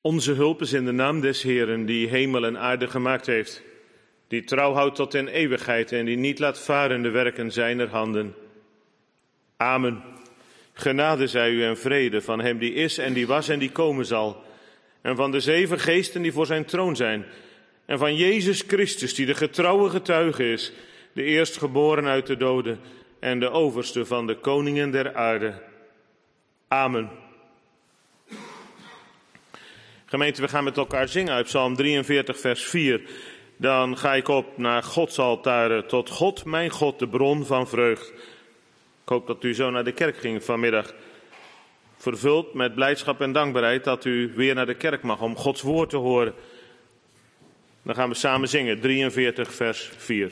Onze hulp is in de naam des Heeren, die hemel en aarde gemaakt heeft, die trouw houdt tot in eeuwigheid en die niet laat varen de werken zijner handen. Amen. Genade zij u en vrede van hem die is en die was en die komen zal, en van de 7 geesten die voor zijn troon zijn, en van Jezus Christus, die de getrouwe getuige is, de eerstgeboren uit de doden en de overste van de koningen der aarde. Amen. Gemeente, we gaan met elkaar zingen uit Psalm 43, vers 4. Dan ga ik op naar Godsaltaren, tot God, mijn God, de bron van vreugd. Ik hoop dat u zo naar de kerk ging vanmiddag. Vervuld met blijdschap en dankbaarheid dat u weer naar de kerk mag om Gods woord te horen. Dan gaan we samen zingen, 43, vers 4.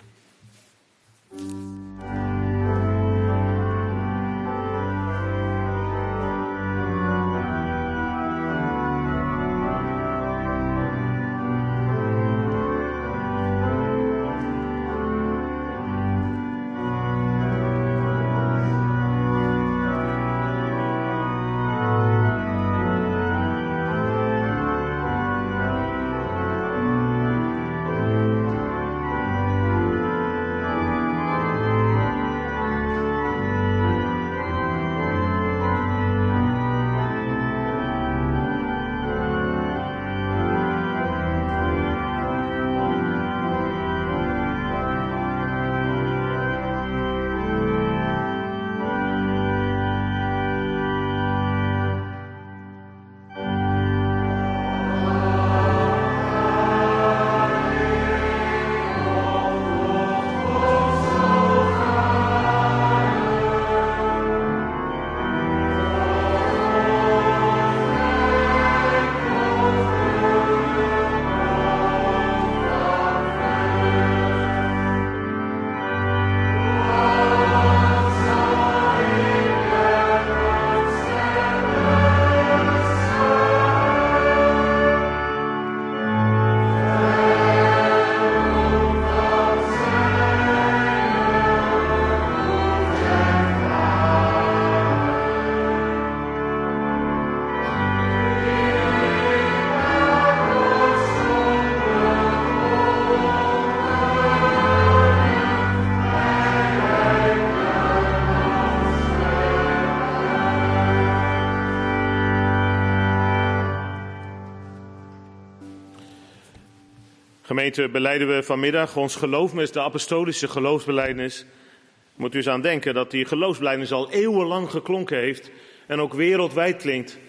Gemeente, belijden we vanmiddag ons geloof met de apostolische geloofsbelijdenis. Moet u eens aan denken dat die geloofsbelijdenis al eeuwenlang geklonken heeft en ook wereldwijd klinkt.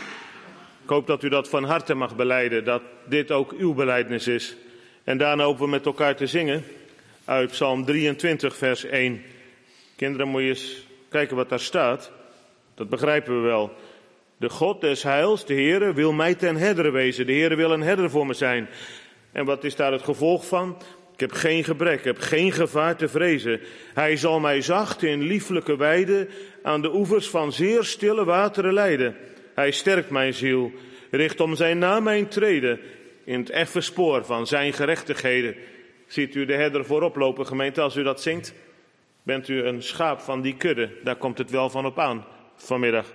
Ik hoop dat u dat van harte mag belijden, dat dit ook uw belijdenis is. En daarna hopen we met elkaar te zingen uit Psalm 23, vers 1. Kinderen, moet je eens kijken wat daar staat. Dat begrijpen we wel. De God des heils, de Heere, wil mij ten herdere wezen. De Heere wil een herder voor me zijn. En wat is daar het gevolg van? Ik heb geen gebrek, ik heb geen gevaar te vrezen. Hij zal mij zacht in lieflijke weiden aan de oevers van zeer stille wateren leiden. Hij sterkt mijn ziel, richt om zijn naam mijn treden in het effen spoor van zijn gerechtigheden. Ziet u de herder voorop lopen, gemeente, als u dat zingt? Bent u een schaap van die kudde? Daar komt het wel van op aan vanmiddag.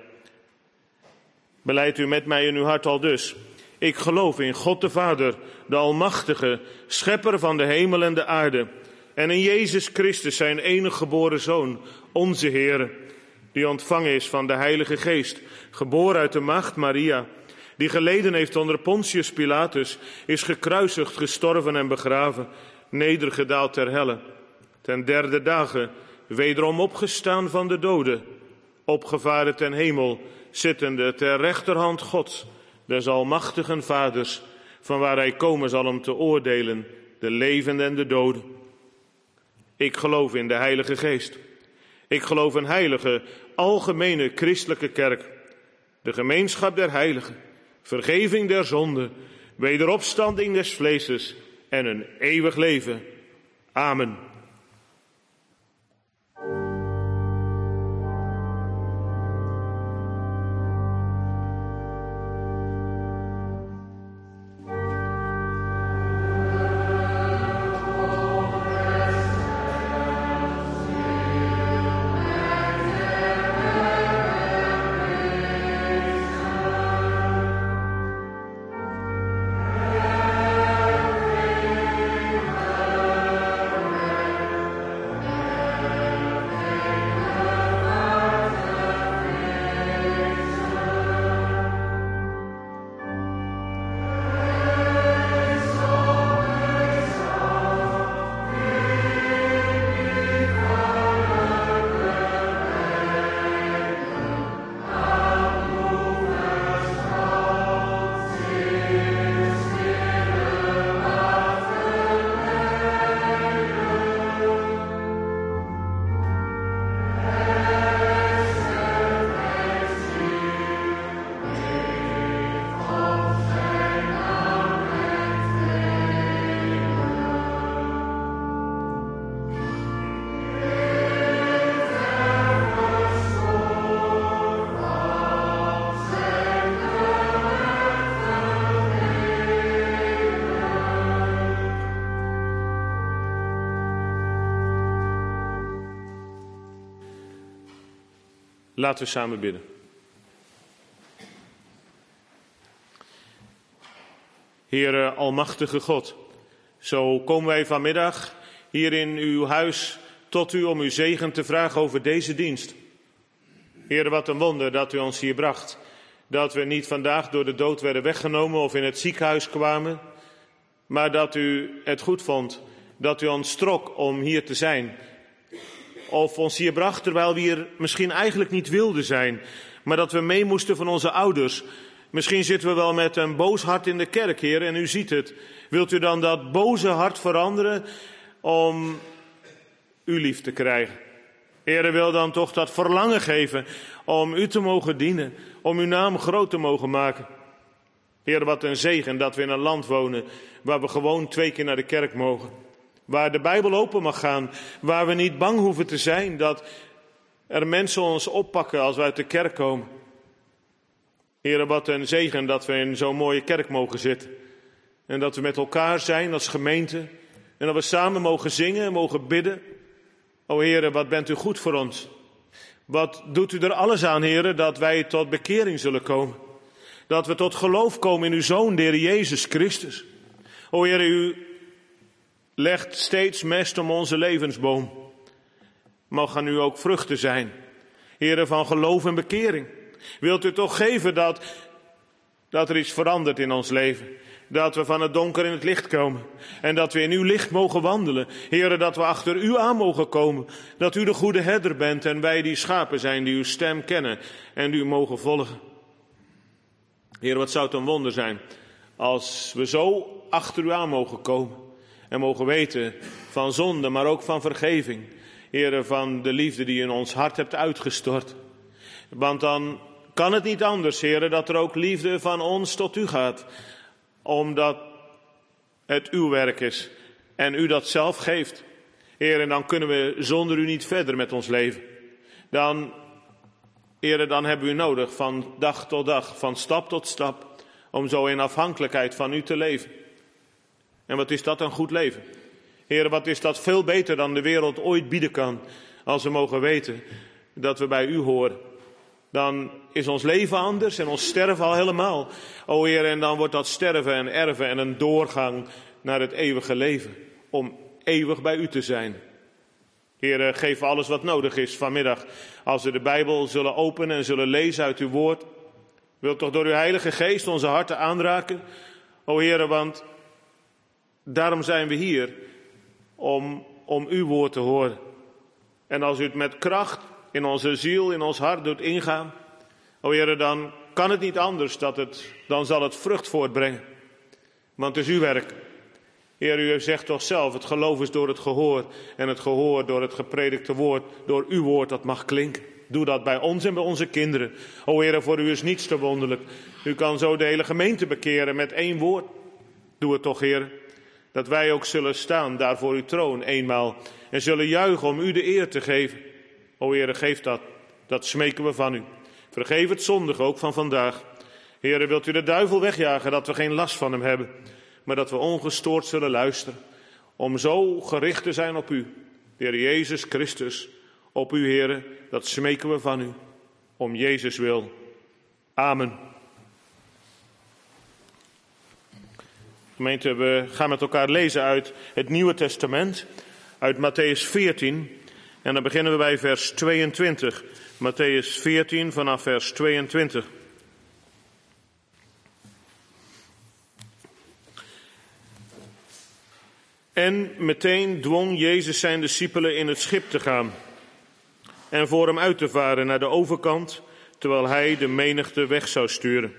Belijdt u met mij in uw hart al dus. Ik geloof in God de Vader, de Almachtige, schepper van de hemel en de aarde. En in Jezus Christus, zijn enige geboren Zoon, onze Heere, die ontvangen is van de Heilige Geest, geboren uit de maagd Maria, die geleden heeft onder Pontius Pilatus, is gekruisigd, gestorven en begraven, nedergedaald ter helle. Ten derde dagen, wederom opgestaan van de doden, opgevaren ten hemel, zittende ter rechterhand Gods, des almachtigen Vaders, van waar hij komen zal om te oordelen, de levenden en de doden. Ik geloof in de Heilige Geest. Ik geloof in heilige, algemene christelijke kerk, de gemeenschap der heiligen, vergeving der zonden, wederopstanding des vleeses en een eeuwig leven. Amen. Laten we samen bidden. Heere almachtige God, zo komen wij vanmiddag hier in uw huis tot u om uw zegen te vragen over deze dienst. Heere, wat een wonder dat u ons hier bracht. Dat we niet vandaag door de dood werden weggenomen of in het ziekenhuis kwamen, maar dat u het goed vond, dat u ons trok om hier te zijn. Of ons hier bracht terwijl we hier misschien eigenlijk niet wilden zijn, maar dat we mee moesten van onze ouders. Misschien zitten we wel met een boos hart in de kerk, Heer, en u ziet het. Wilt u dan dat boze hart veranderen om u lief te krijgen? Heer, wil dan toch dat verlangen geven om u te mogen dienen, om uw naam groot te mogen maken. Heer, wat een zegen dat we in een land wonen waar we gewoon 2 keer naar de kerk mogen. Waar de Bijbel open mag gaan, waar we niet bang hoeven te zijn dat er mensen ons oppakken als we uit de kerk komen. Heer, wat een zegen dat we in zo'n mooie kerk mogen zitten. En dat we met elkaar zijn als gemeente. En dat we samen mogen zingen en mogen bidden. O Heer, wat bent u goed voor ons. Wat doet u er alles aan, Heer, dat wij tot bekering zullen komen. Dat we tot geloof komen in uw Zoon, de Heer Jezus Christus. O Heer, u legt steeds mest om onze levensboom. Mogen nu ook vruchten zijn. Heer, van geloof en bekering. Wilt u toch geven dat er iets verandert in ons leven. Dat we van het donker in het licht komen. En dat we in uw licht mogen wandelen. Heere, dat we achter u aan mogen komen. Dat u de goede herder bent en wij die schapen zijn die uw stem kennen en u mogen volgen. Heer, wat zou het een wonder zijn als we zo achter u aan mogen komen. En mogen weten van zonde, maar ook van vergeving. Heere, van de liefde die u in ons hart hebt uitgestort. Want dan kan het niet anders, Heere, dat er ook liefde van ons tot u gaat. Omdat het uw werk is en u dat zelf geeft. Heer, en dan kunnen we zonder u niet verder met ons leven. Dan hebben we u nodig van dag tot dag, van stap tot stap, om zo in afhankelijkheid van u te leven. En wat is dat een goed leven? Heer, wat is dat veel beter dan de wereld ooit bieden kan, als we mogen weten dat we bij u horen. Dan is ons leven anders en ons sterven al helemaal. O Heer, en dan wordt dat sterven en erven en een doorgang naar het eeuwige leven. Om eeuwig bij u te zijn. Heer, geef alles wat nodig is vanmiddag. Als we de Bijbel zullen openen en zullen lezen uit uw woord. Wilt toch door uw Heilige Geest onze harten aanraken. O Heer, want daarom zijn we hier. Om uw woord te horen. En als u het met kracht in onze ziel, in ons hart doet ingaan. O Heer, dan kan het niet anders dan zal het vrucht voortbrengen. Want het is uw werk. Heer, u zegt toch zelf, het geloof is door het gehoor. En het gehoor door het gepredikte woord, door uw woord dat mag klinken. Doe dat bij ons en bij onze kinderen. O Heer, voor u is niets te wonderlijk. U kan zo de hele gemeente bekeren met 1 woord. Doe het toch, Heer, dat wij ook zullen staan daar voor uw troon eenmaal. En zullen juichen om u de eer te geven. O Heere, geef dat. Dat smeken we van u. Vergeef het zondige ook van vandaag. Heere, wilt u de duivel wegjagen, dat we geen last van hem hebben. Maar dat we ongestoord zullen luisteren. Om zo gericht te zijn op u. De Heer Jezus Christus. Op u, Heere, dat smeken we van u. Om Jezus wil. Amen. Gemeente, we gaan met elkaar lezen uit het Nieuwe Testament. Uit Mattheüs 14. En dan beginnen we bij vers 22. Mattheüs 14 vanaf vers 22. En meteen dwong Jezus zijn discipelen in het schip te gaan. En voor hem uit te varen naar de overkant, terwijl hij de menigte weg zou sturen.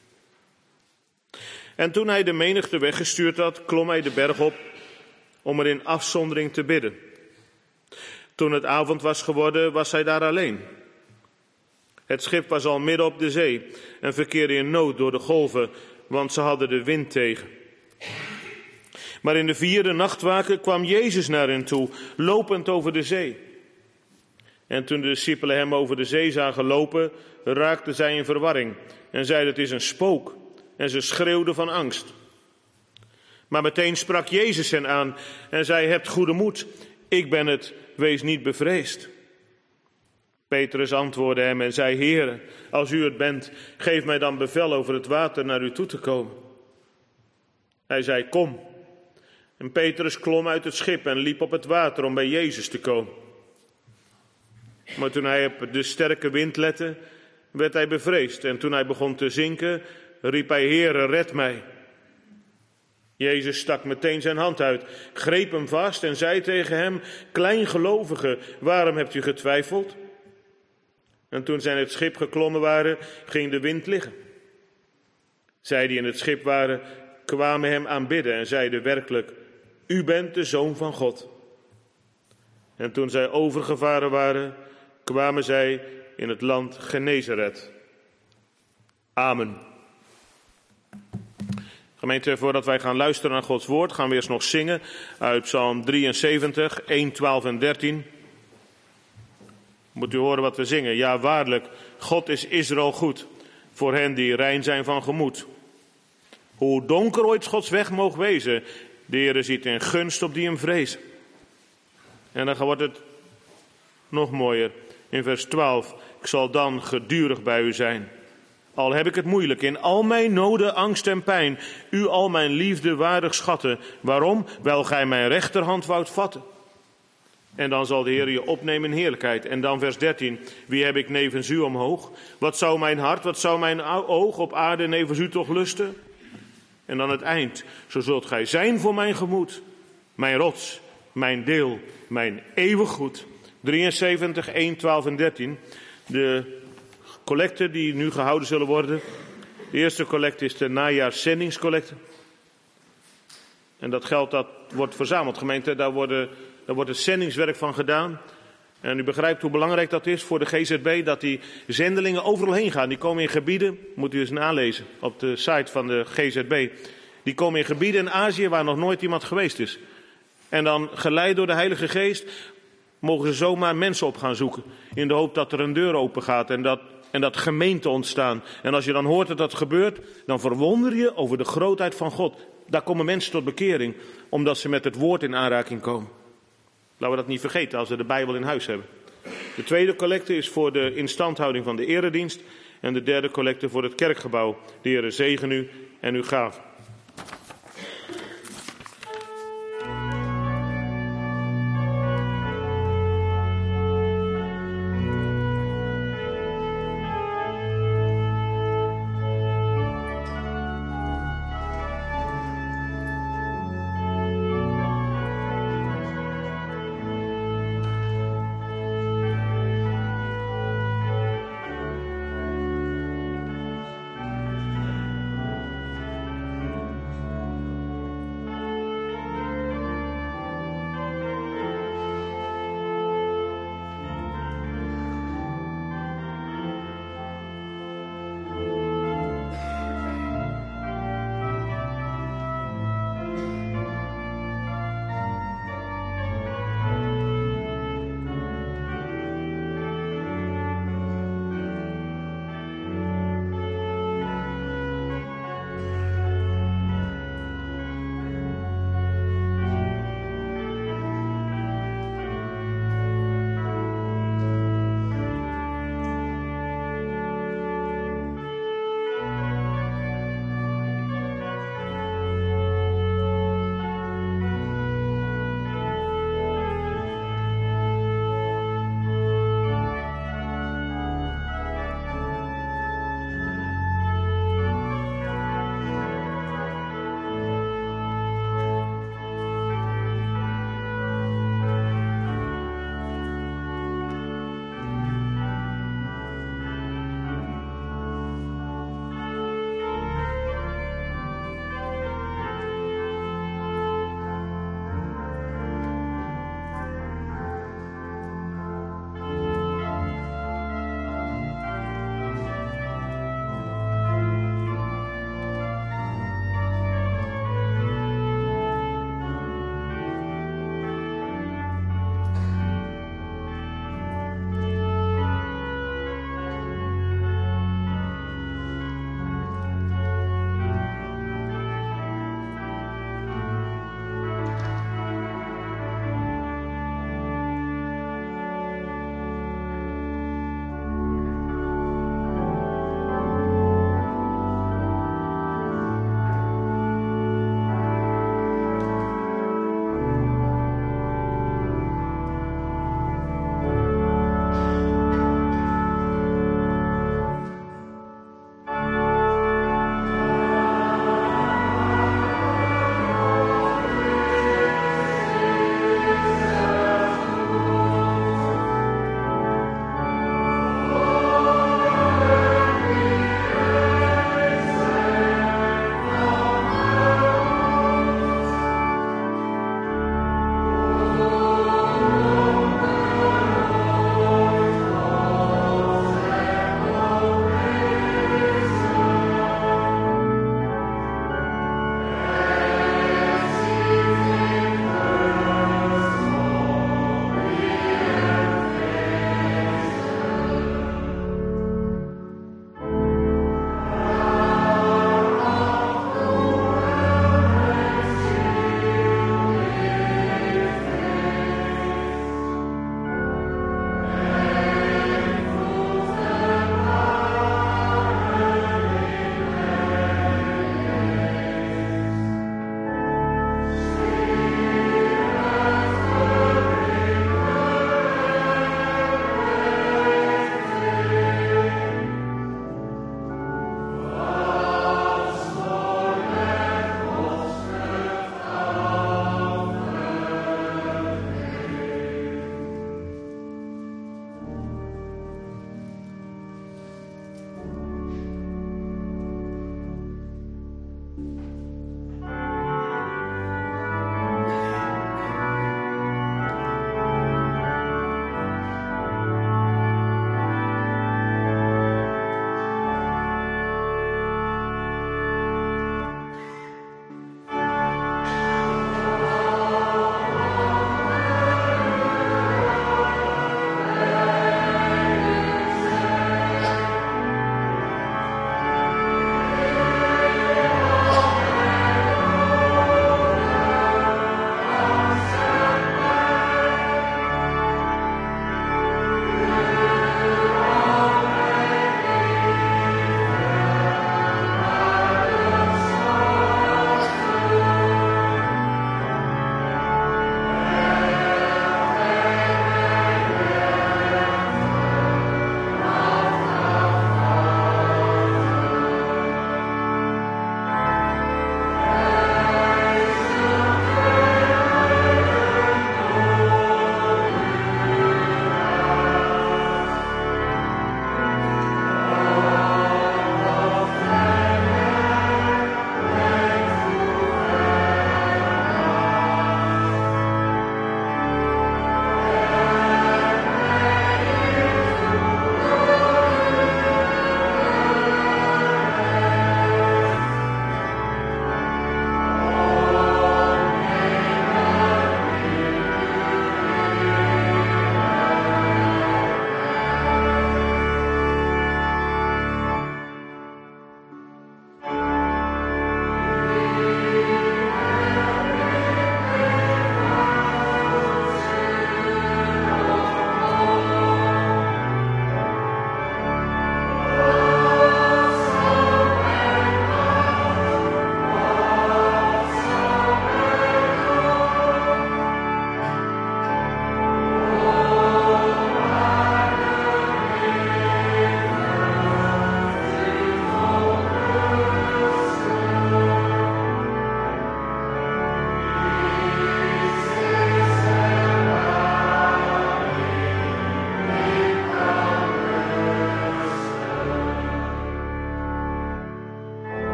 En toen hij de menigte weggestuurd had, klom hij de berg op om er in afzondering te bidden. Toen het avond was geworden, was hij daar alleen. Het schip was al midden op de zee en verkeerde in nood door de golven, want ze hadden de wind tegen. Maar in de 4e nachtwaken kwam Jezus naar hen toe, lopend over de zee. En toen de discipelen hem over de zee zagen lopen, raakten zij in verwarring en zeiden: het is een spook. En ze schreeuwden van angst. Maar meteen sprak Jezus hen aan en zei: hebt goede moed, ik ben het, wees niet bevreesd. Petrus antwoordde hem en zei: Heere, als u het bent, geef mij dan bevel over het water naar u toe te komen. Hij zei: Kom. En Petrus klom uit het schip en liep op het water om bij Jezus te komen. Maar toen hij op de sterke wind lette, werd hij bevreesd. En toen hij begon te zinken, riep hij: Heere, red mij. Jezus stak meteen zijn hand uit, greep hem vast en zei tegen hem: Kleingelovige, waarom hebt u getwijfeld? En toen zij in het schip geklommen waren, ging de wind liggen. Zij die in het schip waren, kwamen hem aanbidden en zeiden werkelijk: U bent de Zoon van God. En toen zij overgevaren waren, kwamen zij in het land Genezaret. Amen. Gemeente, voordat wij gaan luisteren naar Gods woord, gaan we eerst nog zingen uit Psalm 73, 1, 12 en 13. Moet u horen wat we zingen. Ja, waarlijk, God is Israël goed, voor hen die rein zijn van gemoed. Hoe donker ooit Gods weg moog wezen, de Heere ziet in gunst op die hem vrezen. En dan wordt het nog mooier. In vers 12, ik zal dan gedurig bij u zijn. Al heb ik het moeilijk, in al mijn noden, angst en pijn, u al mijn liefde waardig schatten. Waarom? Wel gij mijn rechterhand woudt vatten. En dan zal de Heer je opnemen in heerlijkheid. En dan vers 13, wie heb ik nevens u omhoog? Wat zou mijn hart, wat zou mijn oog op aarde nevens u toch lusten? En dan het eind, zo zult gij zijn voor mijn gemoed. Mijn rots, mijn deel, mijn eeuwig goed. 73, 1, 12 en 13. De collecten die nu gehouden zullen worden. De eerste collecte is de najaarszendingscollecte. En dat geld dat wordt verzameld, gemeente. Daar wordt het zendingswerk van gedaan. En u begrijpt hoe belangrijk dat is voor de GZB, dat die zendelingen overal heen gaan. Die komen in gebieden, moet u eens nalezen op de site van de GZB. Die komen in gebieden in Azië waar nog nooit iemand geweest is. En dan geleid door de Heilige Geest mogen ze zomaar mensen op gaan zoeken. In de hoop dat er een deur open gaat en dat gemeenten ontstaan. En als je dan hoort dat dat gebeurt, dan verwonder je over de grootheid van God. Daar komen mensen tot bekering, omdat ze met het woord in aanraking komen. Laten we dat niet vergeten als we de Bijbel in huis hebben. De tweede collecte is voor de instandhouding van de eredienst. En de derde collecte voor het kerkgebouw. De Heere zegen u en uw gaven.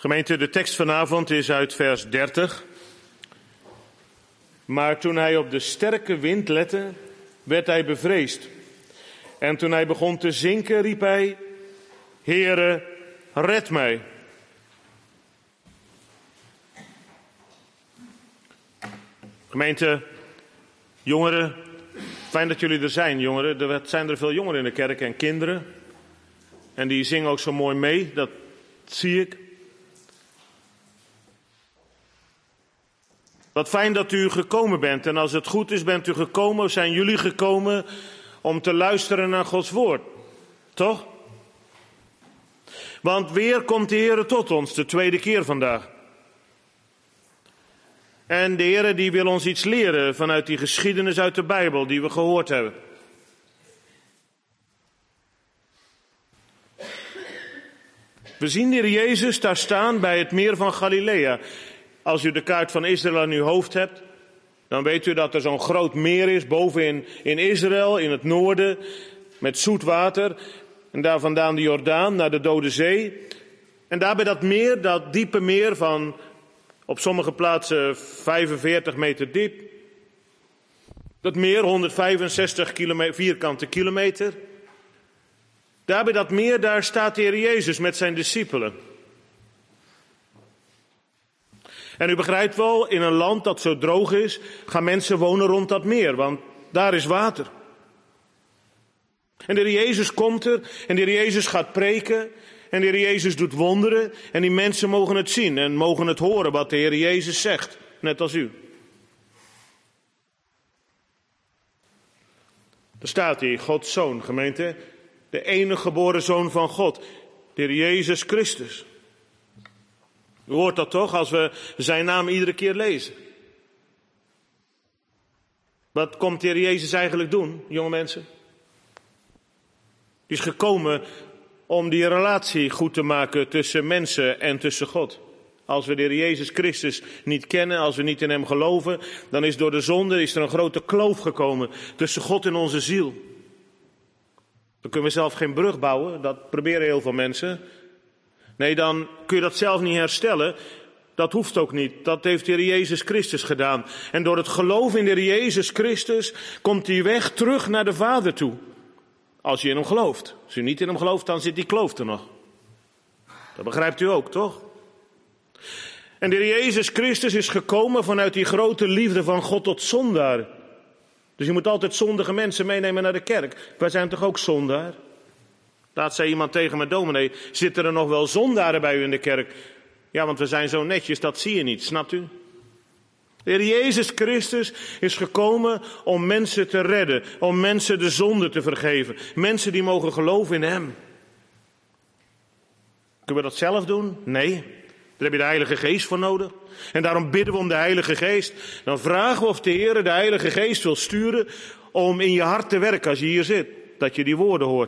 Gemeente, de tekst vanavond is uit vers 30. Maar toen hij op de sterke wind lette, werd hij bevreesd. En toen hij begon te zinken, riep hij: Heere, red mij. Gemeente, jongeren, fijn dat jullie er zijn, jongeren. Er zijn er veel jongeren in de kerk en kinderen. En die zingen ook zo mooi mee, dat zie ik. Wat fijn dat u gekomen bent. En als het goed is, bent u gekomen, zijn jullie gekomen om te luisteren naar Gods woord. Toch? Want weer komt de Heer tot ons, de tweede keer vandaag. En de Heer die wil ons iets leren vanuit die geschiedenis uit de Bijbel die we gehoord hebben. We zien de Heer Jezus daar staan bij het meer van Galilea. Als u de kaart van Israël in uw hoofd hebt, dan weet u dat er zo'n groot meer is boven in Israël, in het noorden, met zoet water. En daar vandaan de Jordaan naar de Dode Zee. En daar bij dat meer, dat diepe meer van op sommige plaatsen 45 meter diep. Dat meer 165 vierkante kilometer. Daar bij dat meer, daar staat de Heer Jezus met zijn discipelen. En u begrijpt wel, in een land dat zo droog is, gaan mensen wonen rond dat meer, want daar is water. En de Heer Jezus komt er, en de Heer Jezus gaat preken, en de Heer Jezus doet wonderen, en die mensen mogen het zien en mogen het horen wat de Heer Jezus zegt, net als u. Daar staat hij, Gods Zoon, gemeente, de enige geboren Zoon van God, de Heer Jezus Christus. U hoort dat toch als we zijn naam iedere keer lezen. Wat komt de Heer Jezus eigenlijk doen, jonge mensen? Die is gekomen om die relatie goed te maken tussen mensen en tussen God. Als we de Heer Jezus Christus niet kennen, als we niet in hem geloven, dan is door de zonde er een grote kloof gekomen tussen God en onze ziel. Dan kunnen we zelf geen brug bouwen, dat proberen heel veel mensen. Nee, dan kun je dat zelf niet herstellen. Dat hoeft ook niet. Dat heeft de Heer Jezus Christus gedaan. En door het geloof in de Heer Jezus Christus komt die weg terug naar de Vader toe. Als je in hem gelooft. Als je niet in hem gelooft, dan zit die kloof er nog. Dat begrijpt u ook, toch? En de Heer Jezus Christus is gekomen vanuit die grote liefde van God tot zondaar. Dus je moet altijd zondige mensen meenemen naar de kerk. Wij zijn toch ook zondaar? Laat zei iemand tegen me: dominee, zitten er nog wel zondaren bij u in de kerk? Ja, want we zijn zo netjes, dat zie je niet, snapt u? De Heer Jezus Christus is gekomen om mensen te redden, om mensen de zonde te vergeven. Mensen die mogen geloven in hem. Kunnen we dat zelf doen? Nee. Daar heb je de Heilige Geest voor nodig. En daarom bidden we om de Heilige Geest. Dan vragen we of de Heer de Heilige Geest wil sturen om in je hart te werken als je hier zit. Dat je die woorden hoort.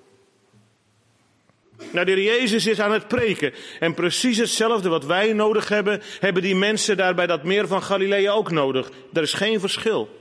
Nou, de Heer Jezus is aan het preken. En precies hetzelfde wat wij nodig hebben, hebben die mensen daar bij dat meer van Galilea ook nodig. Er is geen verschil.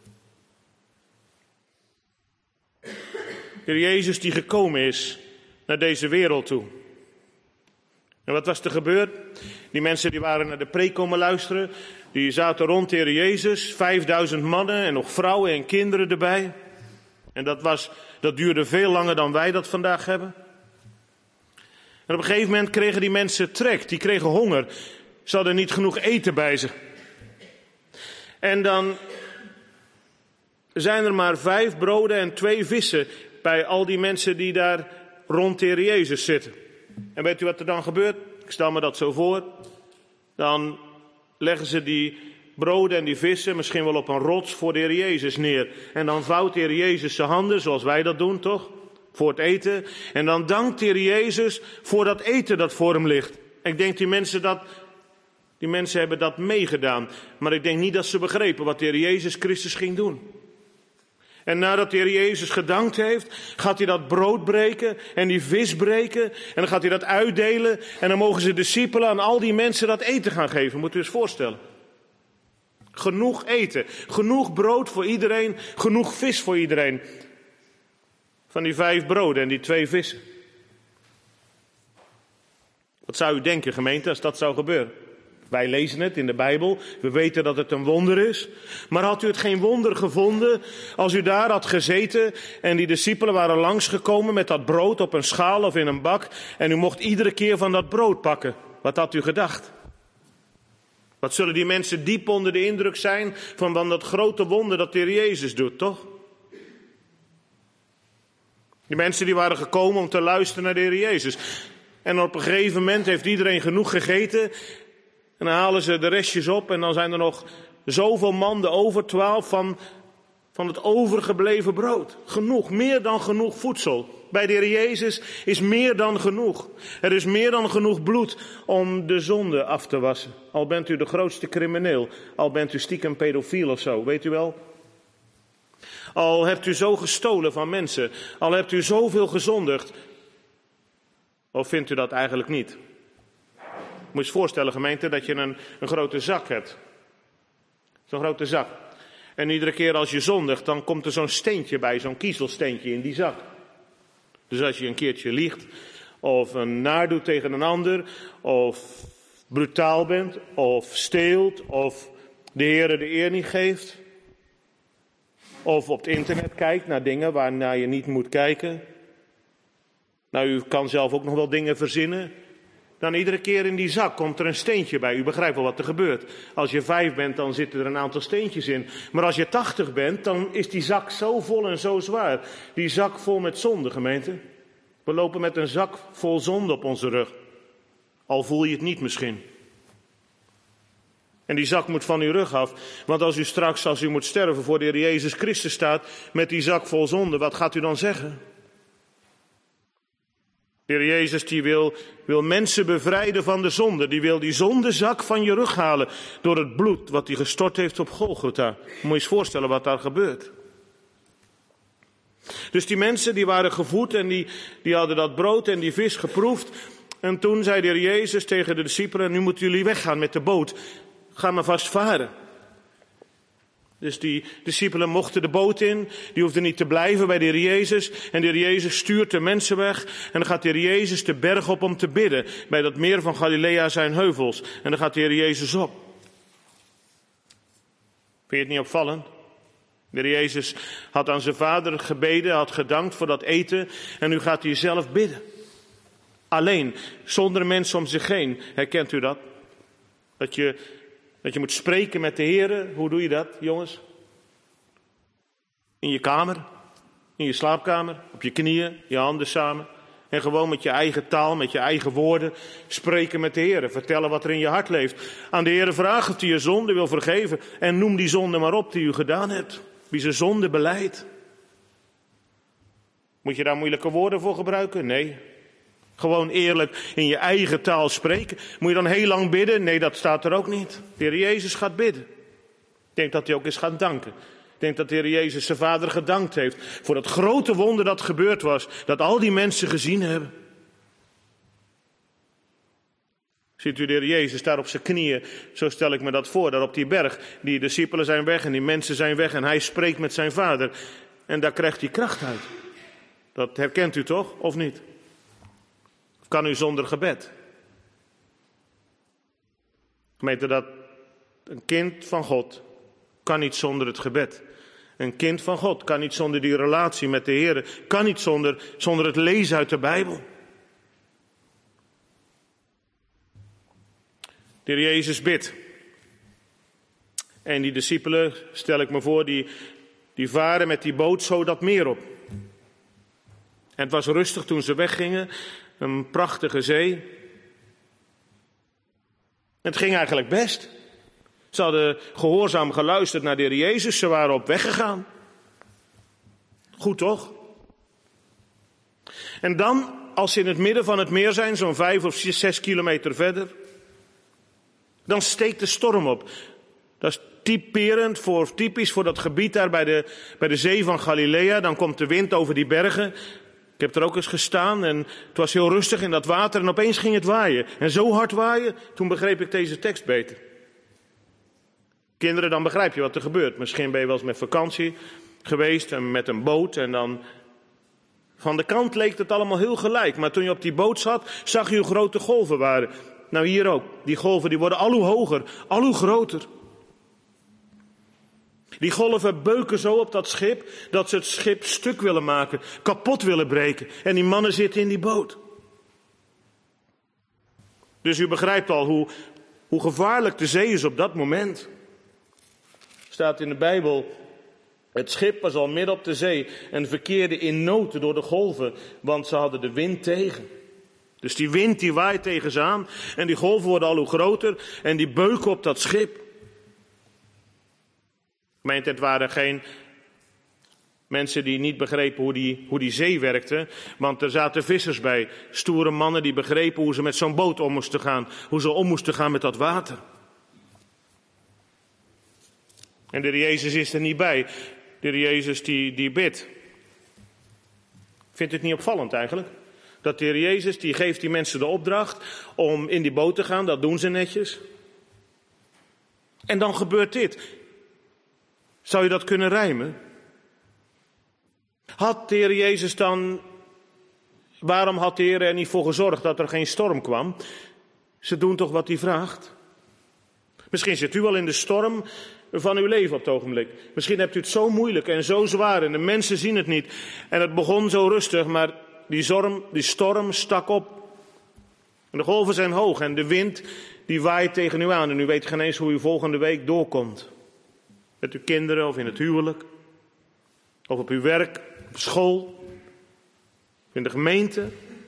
De Heer Jezus die gekomen is naar deze wereld toe. En wat was er gebeurd? Die mensen die waren naar de preek komen luisteren. Die zaten rond de Heer Jezus. 5000 mannen en nog vrouwen en kinderen erbij. En dat duurde veel langer dan wij dat vandaag hebben. En op een gegeven moment kregen die mensen trek, die kregen honger. Ze hadden niet genoeg eten bij zich. En dan zijn er maar 5 broden en 2 vissen bij al die mensen die daar rond de Heer Jezus zitten. En weet u wat er dan gebeurt? Ik stel me dat zo voor. Dan leggen ze die broden en die vissen misschien wel op een rots voor de Heer Jezus neer. En dan vouwt de Heer Jezus zijn handen, zoals wij dat doen, toch? Voor het eten. En dan dankt de Heer Jezus voor dat eten dat voor hem ligt. En ik denk die mensen hebben dat meegedaan. Maar ik denk niet dat ze begrepen wat de Heer Jezus Christus ging doen. En nadat de Heer Jezus gedankt heeft, gaat hij dat brood breken en die vis breken. En dan gaat hij dat uitdelen. En dan mogen ze discipelen aan al die mensen dat eten gaan geven. Moet u eens voorstellen. Genoeg eten. Genoeg brood voor iedereen. Genoeg vis voor iedereen. Van die 5 broden en die 2 vissen. Wat zou u denken, gemeente, als dat zou gebeuren? Wij lezen het in de Bijbel, we weten dat het een wonder is. Maar had u het geen wonder gevonden als u daar had gezeten en die discipelen waren langsgekomen met dat brood op een schaal of in een bak en u mocht iedere keer van dat brood pakken? Wat had u gedacht? Wat zullen die mensen diep onder de indruk zijn van dat grote wonder dat de Heer Jezus doet, toch? Die mensen die waren gekomen om te luisteren naar de Heer Jezus. En op een gegeven moment heeft iedereen genoeg gegeten. En dan halen ze de restjes op en dan zijn er nog zoveel manden over, 12 van het overgebleven brood. Genoeg, meer dan genoeg voedsel. Bij de Heer Jezus is meer dan genoeg. Er is meer dan genoeg bloed om de zonde af te wassen. Al bent u de grootste crimineel, al bent u stiekem pedofiel of zo, weet u wel. Al hebt u zo gestolen van mensen, al hebt u zoveel gezondigd. Of vindt u dat eigenlijk niet? Moet je je voorstellen, gemeente, dat je een grote zak hebt. Zo'n grote zak. En iedere keer als je zondigt, dan komt er zo'n steentje bij, zo'n kiezelsteentje in die zak. Dus als je een keertje liegt, of een naardoet tegen een ander, of brutaal bent, of steelt, of de Heere de eer niet geeft, of op het internet kijkt naar dingen waarnaar je niet moet kijken. Nou, u kan zelf ook nog wel dingen verzinnen. Dan iedere keer in die zak komt er een steentje bij. U begrijpt wel wat er gebeurt. Als je 5 bent, dan zitten er een aantal steentjes in. Maar als je 80 bent, dan is die zak zo vol en zo zwaar. Die zak vol met zonde, gemeente. We lopen met een zak vol zonde op onze rug. Al voel je het niet misschien. En die zak moet van uw rug af. Want als u straks, als u moet sterven voor de Heer Jezus Christus staat met die zak vol zonde, wat gaat u dan zeggen? De Heer Jezus die wil mensen bevrijden van de zonde. Die wil die zondezak van je rug halen door het bloed wat hij gestort heeft op Golgotha. Moet je eens voorstellen wat daar gebeurt. Dus die mensen die waren gevoed en die hadden dat brood en die vis geproefd. En toen zei de Heer Jezus tegen de discipelen, nu moeten jullie weggaan met de boot. Ga maar vast varen. Dus die discipelen mochten de boot in, die hoefden niet te blijven bij de Heer Jezus. En de Heer Jezus stuurt de mensen weg. En dan gaat de Heer Jezus de berg op om te bidden. Bij dat meer van Galilea zijn heuvels. En dan gaat de Heer Jezus op. Vind je het niet opvallend? De Heer Jezus had aan zijn Vader gebeden, had gedankt voor dat eten. En nu gaat hij zelf bidden. Alleen, zonder mensen om zich heen. Herkent u dat? Dat je moet spreken met de Heer. Hoe doe je dat, jongens? In je kamer, in je slaapkamer, op je knieën, je handen samen. En gewoon met je eigen taal, met je eigen woorden, spreken met de Heer. Vertellen wat er in je hart leeft. Aan de Heer vragen of hij je zonde wil vergeven. En noem die zonde maar op die u gedaan hebt. Wie zijn zonde belijdt. Moet je daar moeilijke woorden voor gebruiken? Nee. Gewoon eerlijk in je eigen taal spreken. Moet je dan heel lang bidden? Nee, dat staat er ook niet. De Heer Jezus gaat bidden. Ik denk dat hij ook eens gaat danken. Ik denk dat de Heer Jezus zijn Vader gedankt heeft voor dat grote wonder dat gebeurd was. Dat al die mensen gezien hebben. Ziet u de Heer Jezus daar op zijn knieën? Zo stel ik me dat voor, daar op die berg. Die discipelen zijn weg en die mensen zijn weg en hij spreekt met zijn Vader. En daar krijgt hij kracht uit. Dat herkent u toch, of niet? Kan u zonder gebed? Gemeente, dat een kind van God kan niet zonder het gebed. Een kind van God kan niet zonder die relatie met de Heer. Kan niet zonder het lezen uit de Bijbel. De Heer Jezus bidt. En die discipelen, stel ik me voor, die varen met die boot zo dat meer op. En het was rustig toen ze weggingen. Een prachtige zee. Het ging eigenlijk best. Ze hadden gehoorzaam geluisterd naar de Heer Jezus. Ze waren op weg gegaan. Goed toch? En dan, als ze in het midden van het meer zijn, zo'n 5 of 6 kilometer verder, dan steekt de storm op. Dat is typisch voor dat gebied daar bij de zee van Galilea. Dan komt de wind over die bergen. Ik heb er ook eens gestaan en het was heel rustig in dat water en opeens ging het waaien. En zo hard waaien, toen begreep ik deze tekst beter. Kinderen, dan begrijp je wat er gebeurt. Misschien ben je wel eens met vakantie geweest en met een boot en dan Van de kant leek het allemaal heel gelijk, maar toen je op die boot zat, zag je hoe groot de golven waren. Nou, hier ook. Die golven die worden al hoe hoger, al hoe groter. Die golven beuken zo op dat schip, dat ze het schip stuk willen maken, kapot willen breken. En die mannen zitten in die boot. Dus u begrijpt al hoe gevaarlijk de zee is op dat moment. Staat in de Bijbel, het schip was al midden op de zee en verkeerde in nood door de golven, want ze hadden de wind tegen. Dus die wind die waait tegen ze aan en die golven worden al hoe groter en die beuken op dat schip. Meent, het waren geen mensen die niet begrepen hoe die zee werkte, want er zaten vissers bij, stoere mannen die begrepen hoe ze met zo'n boot om moesten gaan, hoe ze om moesten gaan met dat water. En de Heer Jezus is er niet bij. De Heer Jezus die bidt. Vindt u het niet opvallend eigenlijk? Dat de Heer Jezus die geeft die mensen de opdracht om in die boot te gaan, dat doen ze netjes. En dan gebeurt dit. Zou je dat kunnen rijmen? Had de Heer Jezus dan, waarom had de Heer er niet voor gezorgd dat er geen storm kwam? Ze doen toch wat hij vraagt? Misschien zit u wel in de storm van uw leven op het ogenblik. Misschien hebt u het zo moeilijk en zo zwaar en de mensen zien het niet. En het begon zo rustig, maar die storm stak op. En de golven zijn hoog en de wind die waait tegen u aan. En u weet geen eens hoe u volgende week doorkomt. Met uw kinderen of in het huwelijk. Of op uw werk, op school. In de gemeente.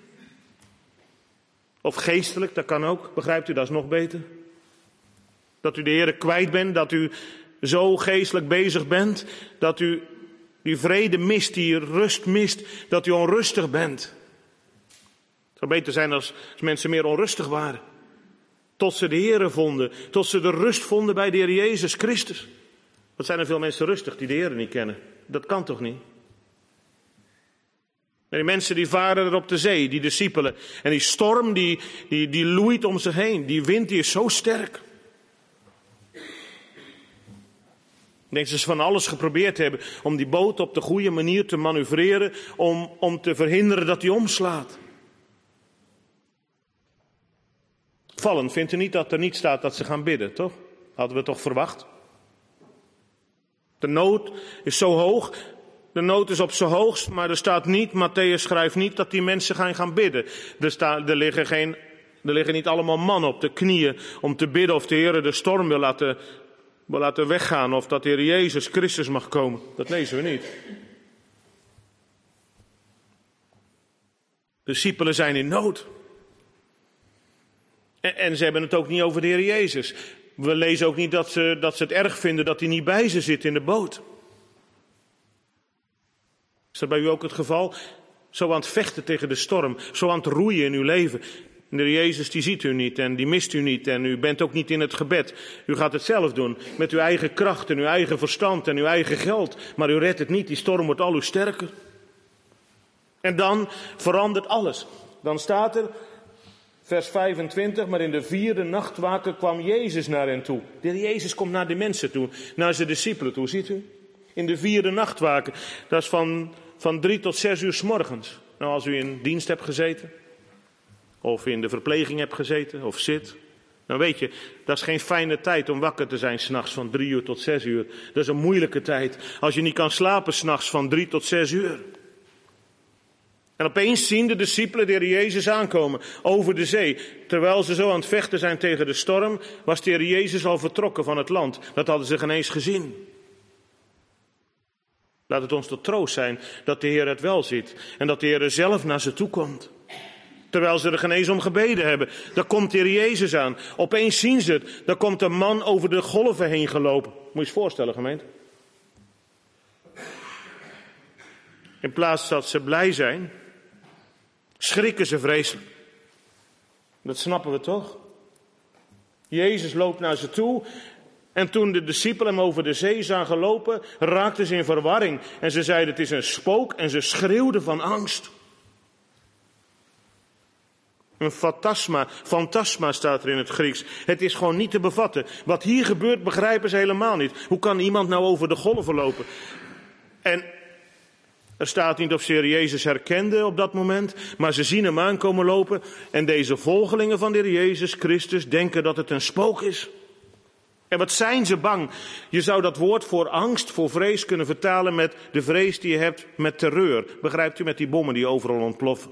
Of geestelijk, dat kan ook. Begrijpt u, dat is nog beter. Dat u de Heere kwijt bent, dat u zo geestelijk bezig bent, dat u die vrede mist, die rust mist, dat u onrustig bent. Het zou beter zijn als mensen meer onrustig waren. Tot ze de Heere vonden, tot ze de rust vonden bij de Heer Jezus Christus. Wat zijn er veel mensen rustig die de Heere niet kennen? Dat kan toch niet? En die mensen die varen er op de zee, die discipelen. En die storm die loeit om zich heen. Die wind die is zo sterk. Ik denk dat ze van alles geprobeerd hebben om die boot op de goede manier te manoeuvreren, om te verhinderen dat die omslaat. Vallend, vindt u niet dat er niet staat dat ze gaan bidden, toch? Hadden we toch verwacht? De nood is zo hoog, de nood is op zijn hoogst, maar er staat niet, Matthäus schrijft niet dat die mensen gaan bidden. Er liggen niet allemaal mannen op de knieën om te bidden of de Heer de storm wil laten weggaan of dat de Heer Jezus Christus mag komen. Dat lezen we niet. De discipelen zijn in nood. En ze hebben het ook niet over de Heer Jezus. We lezen ook niet dat ze het erg vinden dat hij niet bij ze zit in de boot. Is dat bij u ook het geval? Zo aan het vechten tegen de storm, zo aan het roeien in uw leven. De Heer Jezus die ziet u niet en die mist u niet en u bent ook niet in het gebed. U gaat het zelf doen met uw eigen kracht en uw eigen verstand en uw eigen geld. Maar u redt het niet, die storm wordt al hoe sterker. En dan verandert alles. Dan staat er, vers 25, maar in de 4e nachtwaken kwam Jezus naar hen toe. De Heer Jezus komt naar de mensen toe, naar zijn discipelen toe, ziet u? In de 4e nachtwaken, dat is van 3 tot 6 uur 's morgens. Nou, als u in dienst hebt gezeten, of in de verpleging hebt gezeten, of zit, dan weet je, dat is geen fijne tijd om wakker te zijn 's nachts van 3 uur tot 6 uur. Dat is een moeilijke tijd, als je niet kan slapen 's nachts van 3 tot 6 uur. En opeens zien de discipelen de Heer Jezus aankomen over de zee. Terwijl ze zo aan het vechten zijn tegen de storm, was de Heer Jezus al vertrokken van het land. Dat hadden ze geen eens gezien. Laat het ons tot troost zijn dat de Heer het wel ziet. En dat de Heer zelf naar ze toe komt. Terwijl ze er geen eens om gebeden hebben. Daar komt de Heer Jezus aan. Opeens zien ze het. Daar komt een man over de golven heen gelopen. Moet je eens voorstellen, gemeente. In plaats dat ze blij zijn, schrikken ze vreselijk. Dat snappen we toch? Jezus loopt naar ze toe. En toen de discipelen hem over de zee zagen lopen, raakten ze in verwarring. En ze zeiden, het is een spook. En ze schreeuwden van angst. Een fantasma staat er in het Grieks. Het is gewoon niet te bevatten. Wat hier gebeurt begrijpen ze helemaal niet. Hoe kan iemand nou over de golven lopen? En Er staat niet of ze Heer Jezus herkenden op dat moment, maar ze zien hem aankomen lopen. En deze volgelingen van de Heer Jezus Christus denken dat het een spook is. En wat zijn ze bang? Je zou dat woord voor angst, voor vrees kunnen vertalen met de vrees die je hebt met terreur. Begrijpt u, met die bommen die overal ontploffen.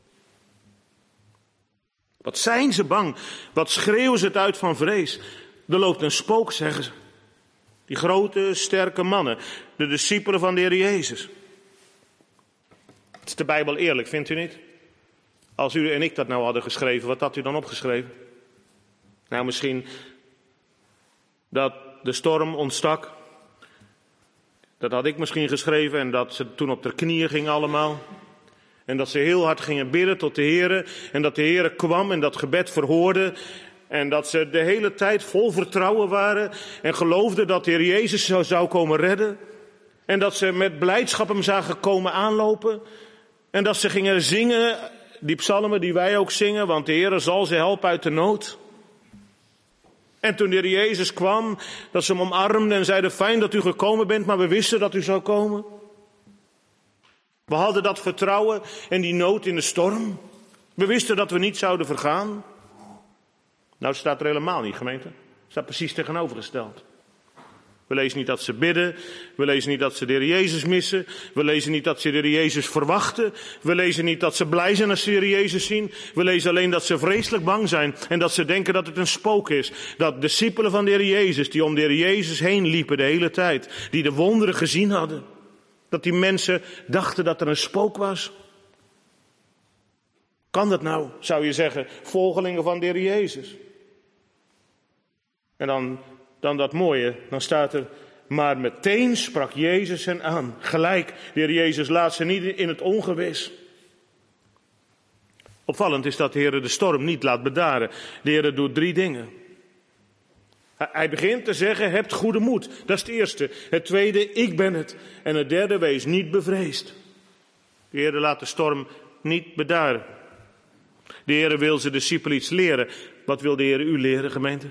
Wat zijn ze bang? Wat schreeuwen ze het uit van vrees? Er loopt een spook, zeggen ze. Die grote, sterke mannen, de discipelen van de Heer Jezus. Het is de Bijbel eerlijk, vindt u niet? Als u en ik dat nou hadden geschreven, wat had u dan opgeschreven? Nou, misschien dat de storm ontstak. Dat had ik misschien geschreven en dat ze toen op de knieën gingen allemaal. En dat ze heel hard gingen bidden tot de Heere. En dat de Heere kwam en dat gebed verhoorde. En dat ze de hele tijd vol vertrouwen waren. En geloofden dat de Heer Jezus zou komen redden. En dat ze met blijdschap hem zagen komen aanlopen. En dat ze gingen zingen, die psalmen die wij ook zingen. Want de Heere zal ze helpen uit de nood. En toen de Heer Jezus kwam, dat ze hem omarmden en zeiden: fijn dat u gekomen bent, maar we wisten dat u zou komen. We hadden dat vertrouwen en die nood in de storm. We wisten dat we niet zouden vergaan. Nou, staat er helemaal niet, gemeente. Staat precies tegenovergesteld. We lezen niet dat ze bidden. We lezen niet dat ze de Heer Jezus missen. We lezen niet dat ze de Heer Jezus verwachten. We lezen niet dat ze blij zijn als ze de Heer Jezus zien. We lezen alleen dat ze vreselijk bang zijn. En dat ze denken dat het een spook is. Dat discipelen van de Heer Jezus, die om de Heer Jezus heen liepen de hele tijd. Die de wonderen gezien hadden. Dat die mensen dachten dat er een spook was. Kan dat nou, zou je zeggen, volgelingen van de Heer Jezus? En dan dat mooie, dan staat er: maar meteen sprak Jezus hen aan. Gelijk, de Heer Jezus laat ze niet in het ongewis. Opvallend is dat de Heer de storm niet laat bedaren. De Heer doet 3 dingen. Hij begint te zeggen: hebt goede moed. Dat is het eerste. Het tweede: ik ben het. En het derde: wees niet bevreesd. De Heer laat de storm niet bedaren. De Heer wil zijn discipelen iets leren. Wat wil de Heer u leren, gemeente?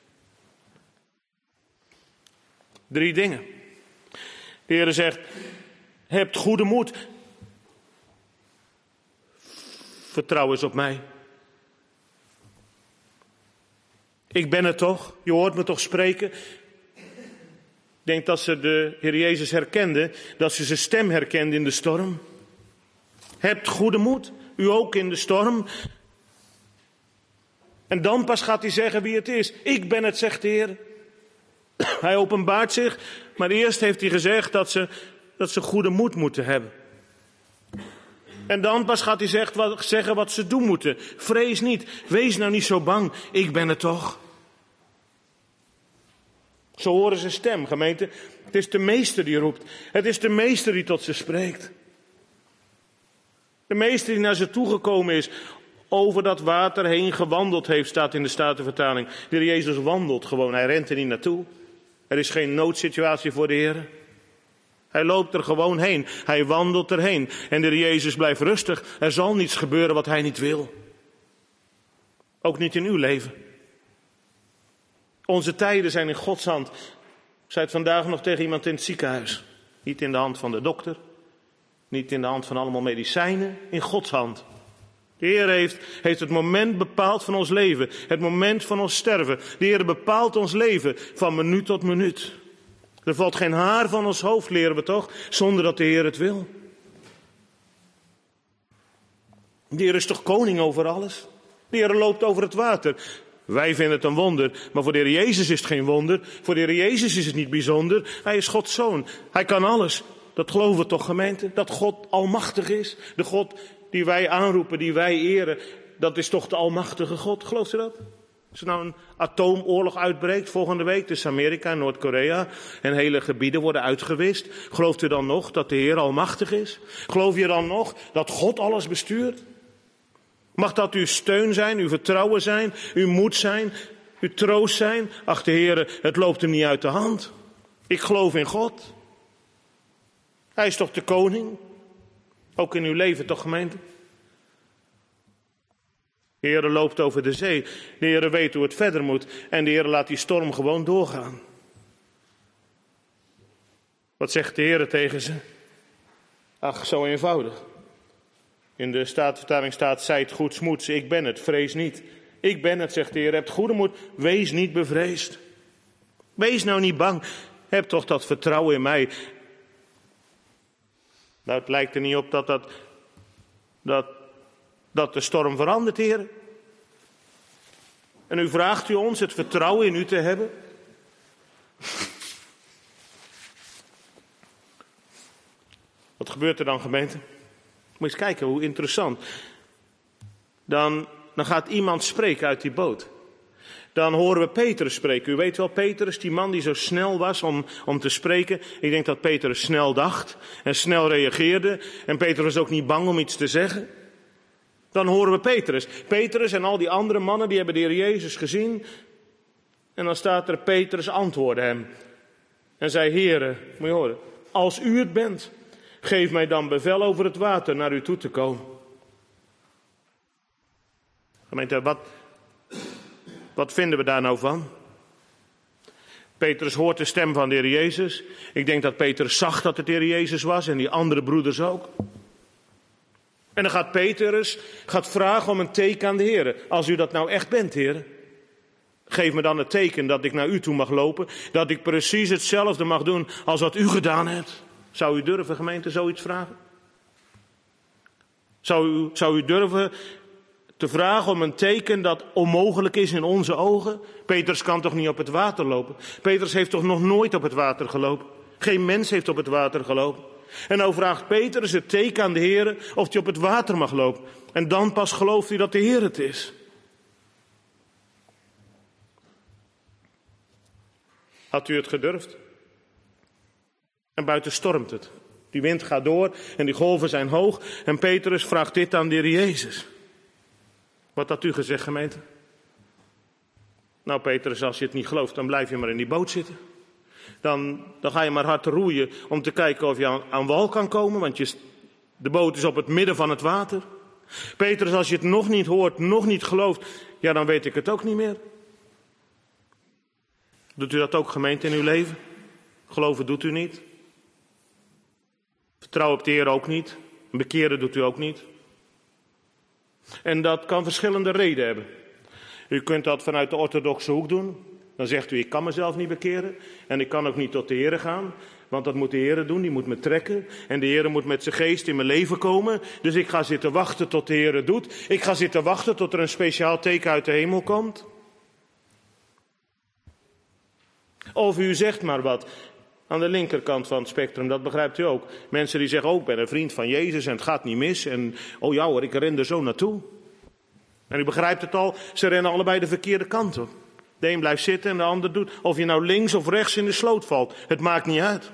3 dingen. De Heer zegt: hebt goede moed. Vertrouw eens op mij. Ik ben het toch? Je hoort me toch spreken? Ik denk dat ze de Heer Jezus herkenden, dat ze zijn stem herkenden in de storm. Hebt goede moed, u ook in de storm. En dan pas gaat hij zeggen wie het is. Ik ben het, zegt de Heer. Hij openbaart zich, maar eerst heeft hij gezegd dat ze goede moed moeten hebben. En dan pas gaat hij zeggen wat ze doen moeten. Vrees niet, wees nou niet zo bang, ik ben het toch. Zo horen ze stem, gemeente. Het is de meester die roept. Het is de meester die tot ze spreekt. De meester die naar ze toegekomen is, over dat water heen gewandeld heeft, staat in de Statenvertaling. De Heer Jezus wandelt gewoon, hij rent er niet naartoe. Er is geen noodsituatie voor de Heer. Hij loopt er gewoon heen. Hij wandelt erheen. En de Heer Jezus blijft rustig. Er zal niets gebeuren wat hij niet wil. Ook niet in uw leven. Onze tijden zijn in Gods hand. Ik zei het vandaag nog tegen iemand in het ziekenhuis. Niet in de hand van de dokter. Niet in de hand van allemaal medicijnen. In Gods hand. De Heer heeft het moment bepaald van ons leven. Het moment van ons sterven. De Heer bepaalt ons leven van minuut tot minuut. Er valt geen haar van ons hoofd, leren we toch, zonder dat de Heer het wil. De Heer is toch koning over alles? De Heer loopt over het water. Wij vinden het een wonder, maar voor de Heer Jezus is het geen wonder. Voor de Heer Jezus is het niet bijzonder. Hij is Gods zoon. Hij kan alles. Dat geloven we toch, gemeente? Dat God almachtig is. De God die wij aanroepen, die wij eren. Dat is toch de almachtige God. Gelooft u dat? Als er nou een atoomoorlog uitbreekt volgende week tussen Amerika en Noord-Korea en hele gebieden worden uitgewist, gelooft u dan nog dat de Heer almachtig is? Geloof je dan nog dat God alles bestuurt? Mag dat uw steun zijn, uw vertrouwen zijn, uw moed zijn, uw troost zijn? Ach, de Heer, het loopt hem niet uit de hand. Ik geloof in God. Hij is toch de koning? Ook in uw leven toch, gemeente? De Heer loopt over de zee. De Heer weet hoe het verder moet. En de Heer laat die storm gewoon doorgaan. Wat zegt de Heer tegen ze? Ach, zo eenvoudig. In de Statenvertaling staat, zijt goedsmoeds, ik ben het, vrees niet. Ik ben het, zegt de Heer, hebt goede moed, wees niet bevreesd. Wees nou niet bang, heb toch dat vertrouwen in mij. Nou, het lijkt er niet op dat de storm verandert, Heer. En u vraagt u ons het vertrouwen in u te hebben. Wat gebeurt er dan, gemeente? Moet je eens kijken, hoe interessant. Dan gaat iemand spreken uit die boot. Dan horen we Petrus spreken. U weet wel, Petrus, die man die zo snel was om te spreken. Ik denk dat Petrus snel dacht en snel reageerde. En Petrus was ook niet bang om iets te zeggen. Dan horen we Petrus. Petrus en al die andere mannen, die hebben de Heer Jezus gezien. En dan staat er, Petrus antwoordde hem. En zei, Heere, moet je horen, als u het bent, geef mij dan bevel over het water naar u toe te komen. Gemeente, wat vinden we daar nou van? Petrus hoort de stem van de Heer Jezus. Ik denk dat Petrus zag dat het de Heer Jezus was en die andere broeders ook. En dan gaat Petrus vragen om een teken aan de Heer. Als u dat nou echt bent, Heer, geef me dan het teken dat ik naar u toe mag lopen. Dat ik precies hetzelfde mag doen als wat u gedaan hebt. Zou u durven, gemeente, zoiets vragen? Zou u durven te vragen om een teken dat onmogelijk is in onze ogen? Petrus kan toch niet op het water lopen? Petrus heeft toch nog nooit op het water gelopen? Geen mens heeft op het water gelopen. En nou vraagt Petrus het teken aan de Heer of hij op het water mag lopen. En dan pas gelooft hij dat de Heer het is. Had u het gedurfd? En buiten stormt het. Die wind gaat door en die golven zijn hoog. En Petrus vraagt dit aan de Heer Jezus. Wat had u gezegd, gemeente? Nou, Petrus, als je het niet gelooft, dan blijf je maar in die boot zitten. Dan ga je maar hard roeien om te kijken of je aan wal kan komen, want de boot is op het midden van het water. Petrus, als je het nog niet hoort, nog niet gelooft, ja, dan weet ik het ook niet meer. Doet u dat ook, gemeente, in uw leven? Geloven doet u niet. Vertrouwen op de Heer ook niet. Bekeren doet u ook niet. En dat kan verschillende redenen hebben. U kunt dat vanuit de orthodoxe hoek doen. Dan zegt u, ik kan mezelf niet bekeren. En ik kan ook niet tot de Heer gaan. Want dat moet de Heer doen, die moet me trekken. En de Heer moet met zijn geest in mijn leven komen. Dus ik ga zitten wachten tot de Heer het doet. Ik ga zitten wachten tot er een speciaal teken uit de hemel komt. Of u zegt maar wat. Aan de linkerkant van het spectrum, dat begrijpt u ook. Mensen die zeggen, ik ben een vriend van Jezus en het gaat niet mis. En oh ja hoor, ik ren er zo naartoe. En u begrijpt het al, ze rennen allebei de verkeerde kant op. De een blijft zitten en de ander doet. Of je nou links of rechts in de sloot valt, het maakt niet uit.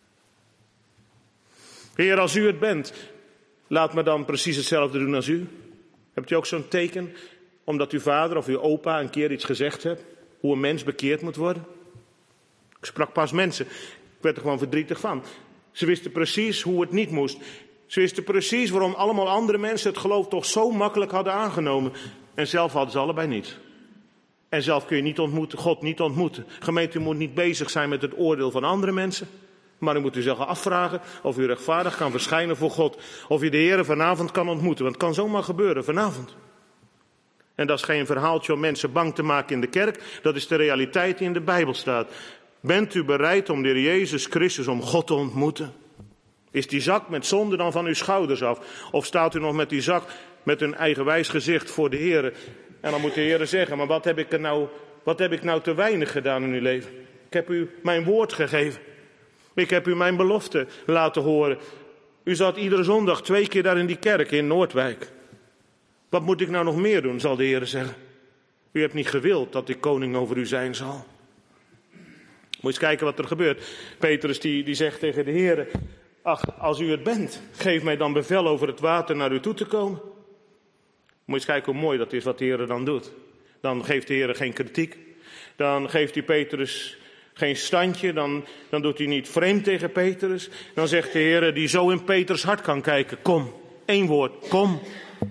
Heer, als u het bent, laat me dan precies hetzelfde doen als u. Hebt u ook zo'n teken, omdat uw vader of uw opa een keer iets gezegd hebt, hoe een mens bekeerd moet worden? Ik sprak pas mensen, ik werd er gewoon verdrietig van. Ze wisten precies hoe het niet moest. Ze wisten precies waarom allemaal andere mensen het geloof toch zo makkelijk hadden aangenomen. En zelf hadden ze allebei niet. En zelf kun je niet ontmoeten, God niet ontmoeten. Gemeente, u moet niet bezig zijn met het oordeel van andere mensen. Maar u moet u zelf afvragen of u rechtvaardig kan verschijnen voor God. Of je de Heer vanavond kan ontmoeten. Want het kan zomaar gebeuren vanavond. En dat is geen verhaaltje om mensen bang te maken in de kerk. Dat is de realiteit die in de Bijbel staat. Bent u bereid om de Heer Jezus Christus, om God te ontmoeten? Is die zak met zonde dan van uw schouders af? Of staat u nog met die zak met een eigenwijs gezicht voor de Heer? En dan moet de Heer zeggen, maar wat heb ik nou te weinig gedaan in uw leven? Ik heb u mijn woord gegeven. Ik heb u mijn belofte laten horen. U zat iedere zondag 2 keer daar in die kerk in Noordwijk. Wat moet ik nou nog meer doen, zal de Heer zeggen. U hebt niet gewild dat ik koning over u zijn zal. Moet je eens kijken wat er gebeurt. Petrus die zegt tegen de Heer, ach, als u het bent, geef mij dan bevel over het water naar u toe te komen. Moet je eens kijken hoe mooi dat is wat de Heer dan doet. Dan geeft de Heer geen kritiek. Dan geeft hij Petrus geen standje. Dan doet hij niet vreemd tegen Petrus. Dan zegt de Heer die zo in Petrus hart kan kijken. Kom, 1 woord, kom.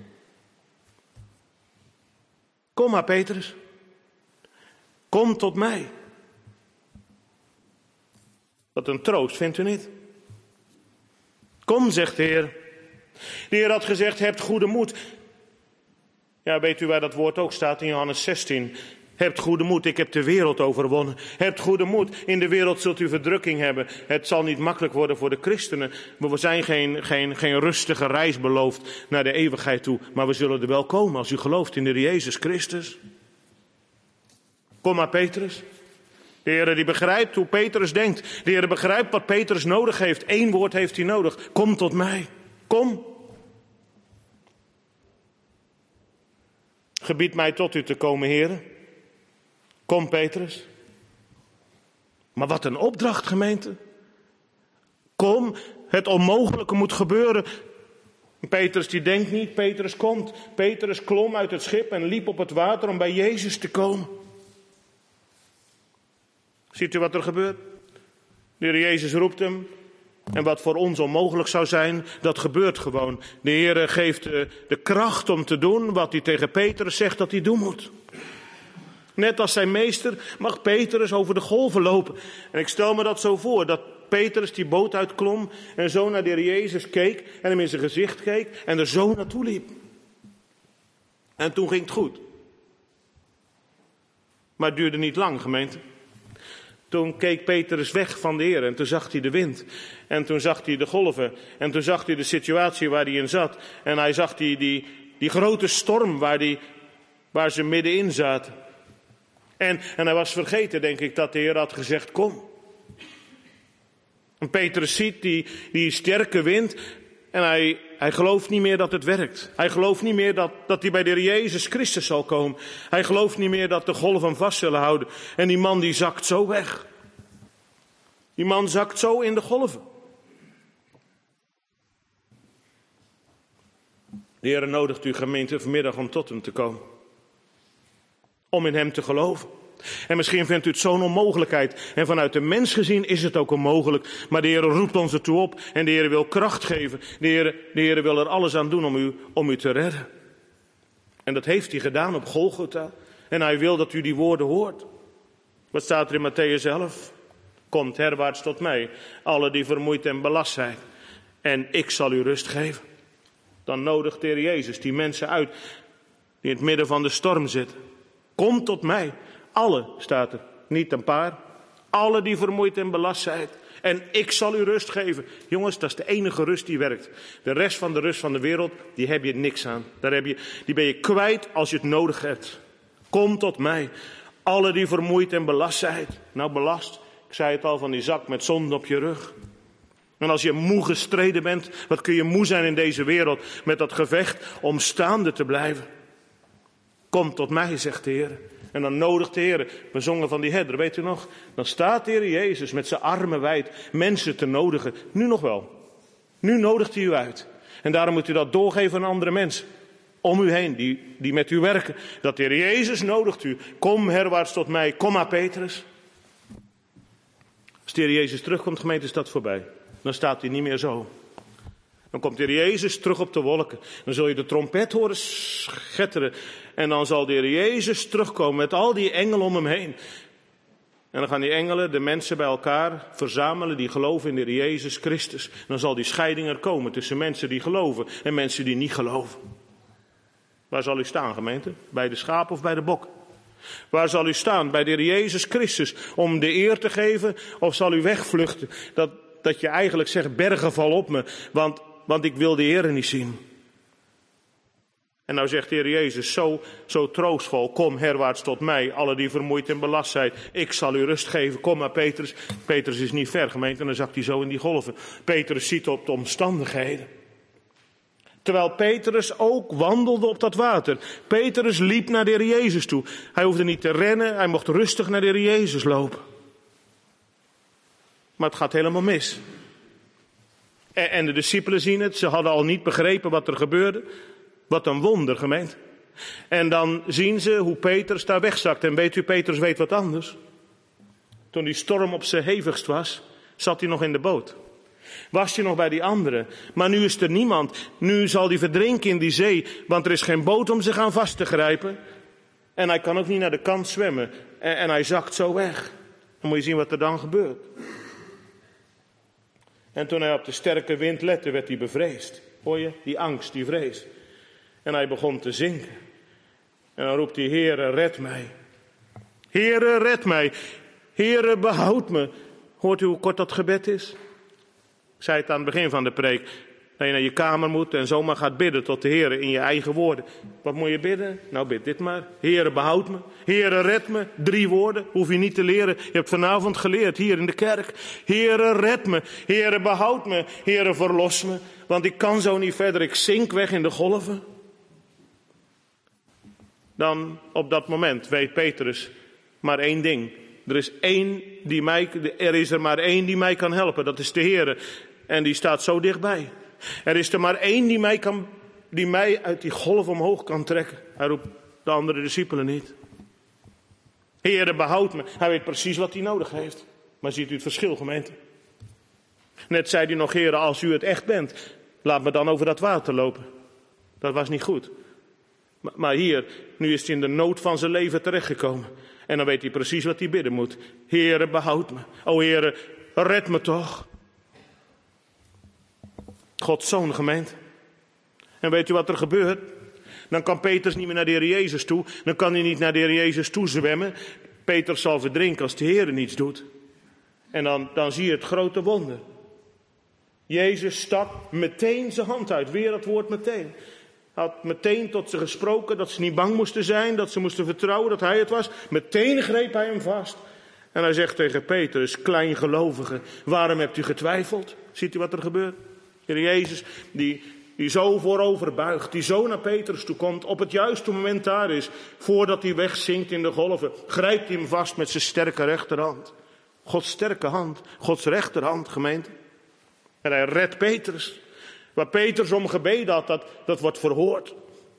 Kom maar Petrus. Kom tot mij. Wat een troost, vindt u niet? Kom, zegt de Heer. De Heer had gezegd, hebt goede moed. Ja, weet u waar dat woord ook staat in Johannes 16? Hebt goede moed, ik heb de wereld overwonnen. Hebt goede moed, in de wereld zult u verdrukking hebben. Het zal niet makkelijk worden voor de christenen. We zijn geen rustige reis beloofd naar de eeuwigheid toe. Maar we zullen er wel komen als u gelooft in de Heer Jezus Christus. Kom maar, Petrus. De Heer die begrijpt hoe Petrus denkt. De Heer begrijpt wat Petrus nodig heeft. 1 woord heeft hij nodig. Kom tot mij. Kom. Gebied mij tot u te komen, Heer. Kom, Petrus. Maar wat een opdracht, gemeente. Kom, het onmogelijke moet gebeuren. Petrus die denkt niet, Petrus komt. Petrus klom uit het schip en liep op het water om bij Jezus te komen. Ziet u wat er gebeurt? De Heer Jezus roept hem. En wat voor ons onmogelijk zou zijn, dat gebeurt gewoon. De Heer geeft de kracht om te doen wat hij tegen Petrus zegt dat hij doen moet. Net als zijn meester mag Petrus over de golven lopen. En ik stel me dat zo voor, dat Petrus die boot uitklom en zo naar de Heer Jezus keek en hem in zijn gezicht keek en er zo naartoe liep. En toen ging het goed. Maar het duurde niet lang, gemeente. Toen keek Petrus weg van de Heer en toen zag hij de wind. En toen zag hij de golven. En toen zag hij de situatie waar hij in zat. En hij zag die grote storm waar ze middenin zaten. En hij was vergeten, denk ik, dat de Heer had gezegd, kom. En Petrus ziet die sterke wind en hij gelooft niet meer dat het werkt. Hij gelooft niet meer dat hij bij de Heer Jezus Christus zal komen. Hij gelooft niet meer dat de golven hem vast zullen houden. En die man die zakt zo weg. Die man zakt zo in de golven. De Heer nodigt uw gemeente vanmiddag om tot hem te komen. Om in hem te geloven. En misschien vindt u het zo'n onmogelijkheid. En vanuit de mens gezien is het ook onmogelijk. Maar de Heer roept ons ertoe op. En de Heer wil kracht geven. De Heer wil er alles aan doen om u te redden. En dat heeft hij gedaan op Golgotha. En hij wil dat u die woorden hoort. Wat staat er in Mattheüs 11? Komt herwaarts tot mij, alle die vermoeid en belast zijn. En ik zal u rust geven. Dan nodigt de Heer Jezus die mensen uit die in het midden van de storm zitten. Kom tot mij. Alle, staat er, niet een paar. Alle die vermoeid en belast zijn. En ik zal u rust geven. Jongens, dat is de enige rust die werkt. De rest van de rust van de wereld, die heb je niks aan. Die ben je kwijt als je het nodig hebt. Kom tot mij. Alle die vermoeid en belast zijn. Nou, belast. Ik zei het al, van die zak met zonde op je rug. En als je moe gestreden bent, wat kun je moe zijn in deze wereld met dat gevecht om staande te blijven. Kom tot mij, zegt de Heer. En dan nodigt de Heer, we zongen van die herder, weet u nog? Dan staat de Heer Jezus met zijn armen wijd mensen te nodigen. Nu nog wel. Nu nodigt hij u uit. En daarom moet u dat doorgeven aan andere mensen. Om u heen, die met u werken. Dat de Heer Jezus nodigt u. Kom herwaarts tot mij. Kom maar, Petrus. Als de Heer Jezus terugkomt, gemeente, is dat voorbij. Dan staat hij niet meer zo. Dan komt de Heer Jezus terug op de wolken. Dan zul je de trompet horen schetteren. En dan zal de Heer Jezus terugkomen met al die engelen om hem heen. En dan gaan die engelen de mensen bij elkaar verzamelen die geloven in de Heer Jezus Christus. Dan zal die scheiding er komen tussen mensen die geloven en mensen die niet geloven. Waar zal u staan, gemeente? Bij de schaap of bij de bok? Waar zal u staan? Bij de Heer Jezus Christus om de eer te geven? Of zal u wegvluchten? Dat je eigenlijk zegt, bergen val op me, want ik wil de Heer niet zien. En nou zegt de Heer Jezus zo troostvol, kom herwaarts tot mij, alle die vermoeid en belast zijn. Ik zal u rust geven, kom maar Petrus. Petrus is niet ver, gemeente, en dan zakt hij zo in die golven. Petrus ziet op de omstandigheden. Terwijl Petrus ook wandelde op dat water. Petrus liep naar de Heer Jezus toe. Hij hoefde niet te rennen, hij mocht rustig naar de Heer Jezus lopen. Maar het gaat helemaal mis. En de discipelen zien het, ze hadden al niet begrepen wat er gebeurde. Wat een wonder, gemeente. En dan zien ze hoe Petrus daar wegzakt. En weet u, Petrus weet wat anders. Toen die storm op zijn hevigst was, zat hij nog in de boot. Was hij nog bij die anderen. Maar nu is er niemand. Nu zal hij verdrinken in die zee. Want er is geen boot om zich aan vast te grijpen. En hij kan ook niet naar de kant zwemmen. En hij zakt zo weg. Dan moet je zien wat er dan gebeurt. En toen hij op de sterke wind lette, werd hij bevreesd. Hoor je? Die angst, die vrees. En hij begon te zinken. En dan roept hij, Heere, red mij. Heere, red mij. Heere, behoud me. Hoort u hoe kort dat gebed is? Ik zei het aan het begin van de preek. Dat je naar je kamer moet en zomaar gaat bidden tot de Heere in je eigen woorden. Wat moet je bidden? Nou, bid dit maar. Heere, behoud me. Heere, red me. 3 woorden. Hoef je niet te leren. Je hebt vanavond geleerd hier in de kerk. Heere, red me. Heere, behoud me. Heere, verlos me. Want ik kan zo niet verder. Ik zink weg in de golven. Dan op dat moment weet Petrus maar 1 ding. Er is er maar één die mij kan helpen. Dat is de Heere. En die staat zo dichtbij. Er is er maar 1 die mij uit die golf omhoog kan trekken. Hij roept de andere discipelen niet. Heere, behoud me. Hij weet precies wat hij nodig heeft. Maar ziet u het verschil, gemeente? Net zei hij nog, Heere, als u het echt bent, laat me dan over dat water lopen. Dat was niet goed. Maar hier, nu is hij in de nood van zijn leven terechtgekomen. En dan weet hij precies wat hij bidden moet. Heere, behoud me. O Heere, red me toch. Gods zoon, gemeente. En weet u wat er gebeurt? Dan kan Petrus niet meer naar de Heer Jezus toe. Dan kan hij niet naar de Heer Jezus toe zwemmen. Petrus zal verdrinken als de Heer niets doet. En dan zie je het grote wonder. Jezus stak meteen zijn hand uit. Weer dat woord meteen. Had meteen tot ze gesproken dat ze niet bang moesten zijn. Dat ze moesten vertrouwen dat hij het was. Meteen greep hij hem vast. En hij zegt tegen Petrus, kleingelovige, waarom hebt u getwijfeld? Ziet u wat er gebeurt? De Heer Jezus die zo voorover buigt, die zo naar Petrus toe komt, op het juiste moment daar is, voordat hij wegzinkt in de golven, grijpt hij hem vast met zijn sterke rechterhand. Gods sterke hand, Gods rechterhand, gemeente. En hij redt Petrus. Waar Petrus om gebeden had, dat wordt verhoord.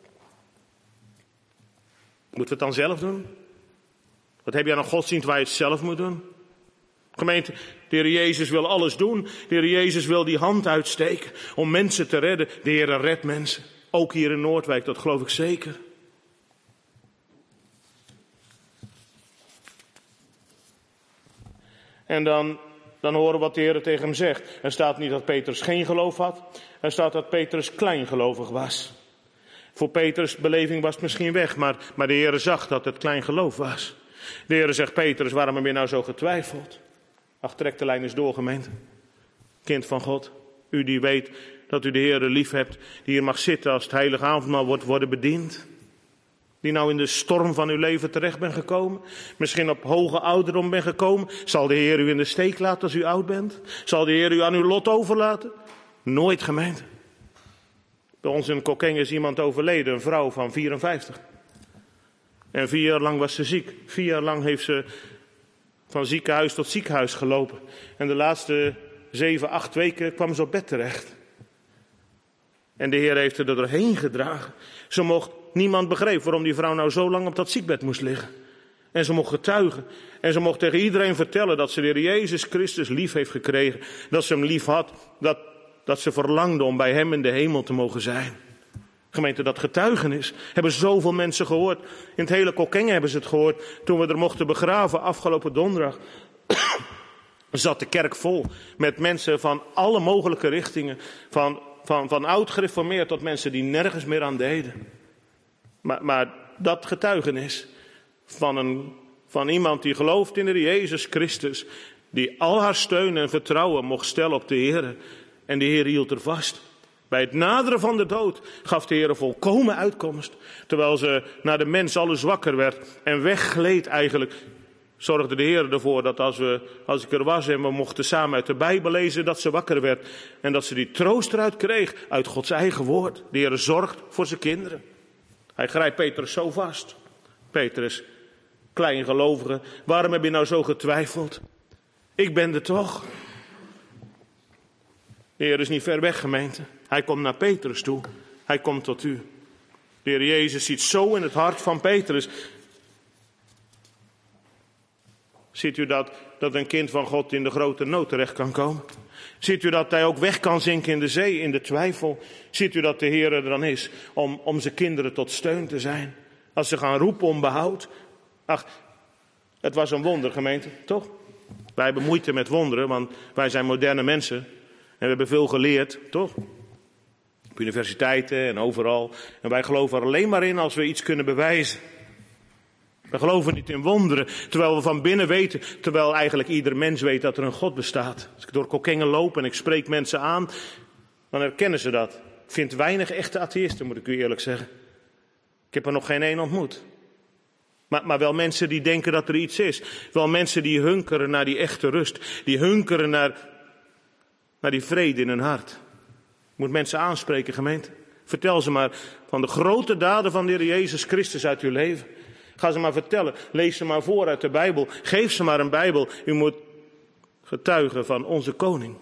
Moeten we het dan zelf doen? Wat heb je aan een godsdienst waar je het zelf moet doen? Gemeente, de Heer Jezus wil alles doen. De Heer Jezus wil die hand uitsteken om mensen te redden. De Heer redt mensen. Ook hier in Noordwijk, dat geloof ik zeker. En dan horen we wat de Heer tegen hem zegt. Er staat niet dat Petrus geen geloof had. Er staat dat Petrus kleingelovig was. Voor Petrus' beleving was het misschien weg, maar de Heer zag dat het klein geloof was. De Heer zegt, Petrus, waarom heb je nou zo getwijfeld? Ach, trek de lijn eens door, gemeente. Kind van God, u die weet dat u de Heer lief hebt, die hier mag zitten als het heilige avondmaal wordt worden bediend. Die nou in de storm van uw leven terecht bent gekomen. Misschien op hoge ouderdom bent gekomen. Zal de Heer u in de steek laten als u oud bent? Zal de Heer u aan uw lot overlaten? Nooit, gemeente. Bij ons in Kockengen is iemand overleden, een vrouw van 54. En 4 jaar lang was ze ziek. 4 jaar lang heeft ze van ziekenhuis tot ziekenhuis gelopen. En de laatste 7, 8 weken kwam ze op bed terecht. En de Heer heeft er doorheen gedragen. Niemand begreep waarom die vrouw nou zo lang op dat ziekbed moest liggen. En ze mocht getuigen. En ze mocht tegen iedereen vertellen dat ze de Heer Jezus Christus lief heeft gekregen. Dat ze hem lief had. Dat ze verlangde om bij hem in de hemel te mogen zijn. Gemeente, dat getuigenis hebben zoveel mensen gehoord. In het hele Kockengen hebben ze het gehoord. Toen we er mochten begraven afgelopen donderdag. Zat de kerk vol met mensen van alle mogelijke richtingen. Van oud gereformeerd tot mensen die nergens meer aan deden. Maar dat getuigenis van iemand die gelooft in de Heer Jezus Christus. Die al haar steun en vertrouwen mocht stellen op de Heer. En de Heer hield er vast. Bij het naderen van de dood gaf de Heer volkomen uitkomst. Terwijl ze naar de mens alles wakker werd en weggleed eigenlijk. Zorgde de Heer ervoor dat als ik er was en we mochten samen uit de Bijbel lezen, dat ze wakker werd. En dat ze die troost eruit kreeg uit Gods eigen woord. De Heer zorgt voor zijn kinderen. Hij grijpt Petrus zo vast. Petrus, kleingelovige, waarom heb je nou zo getwijfeld? Ik ben er toch. De Heer is niet ver weg, gemeente. Hij komt naar Petrus toe. Hij komt tot u. De Heer Jezus ziet zo in het hart van Petrus. Ziet u dat een kind van God in de grote nood terecht kan komen? Ziet u dat hij ook weg kan zinken in de zee, in de twijfel? Ziet u dat de Heer er dan is om zijn kinderen tot steun te zijn? Als ze gaan roepen om behoud. Ach, het was een wonder, gemeente, toch? Wij hebben moeite met wonderen, want wij zijn moderne mensen. we hebben veel geleerd, toch? Op universiteiten en overal. En wij geloven er alleen maar in als we iets kunnen bewijzen. We geloven niet in wonderen, terwijl we van binnen weten, terwijl eigenlijk ieder mens weet dat er een God bestaat. Als ik door Kockengen loop en ik spreek mensen aan, dan herkennen ze dat. Ik vind weinig echte atheïsten, moet ik u eerlijk zeggen. Ik heb er nog geen één ontmoet. Maar wel mensen die denken dat er iets is. Wel mensen die hunkeren naar die echte rust. Die hunkeren naar die vrede in hun hart. Ik moet mensen aanspreken, gemeente. Vertel ze maar van de grote daden van de Heer Jezus Christus uit uw leven. Ga ze maar vertellen. Lees ze maar voor uit de Bijbel. Geef ze maar een Bijbel. U moet getuigen van onze koning.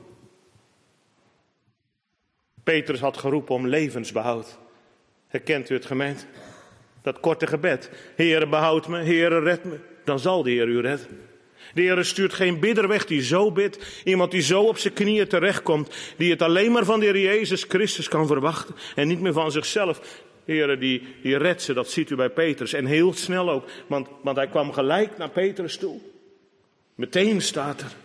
Petrus had geroepen om levensbehoud. Herkent u het, gemeente? Dat korte gebed. Heere, behoud me. Heere, red me. Dan zal de Heer u redden. De Heer stuurt geen bidder weg die zo bidt. Iemand die zo op zijn knieën terechtkomt. Die het alleen maar van de Heer Jezus Christus kan verwachten. En niet meer van zichzelf. De Heer die redt ze. Dat ziet u bij Petrus. En heel snel ook. Want hij kwam gelijk naar Petrus toe. Meteen staat er.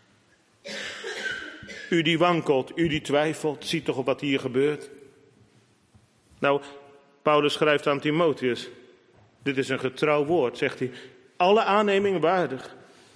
U die wankelt. U die twijfelt. Ziet toch op wat hier gebeurt. Nou, Paulus schrijft aan Timotheus. Dit is een getrouw woord, zegt hij. Alle aanneming waardig.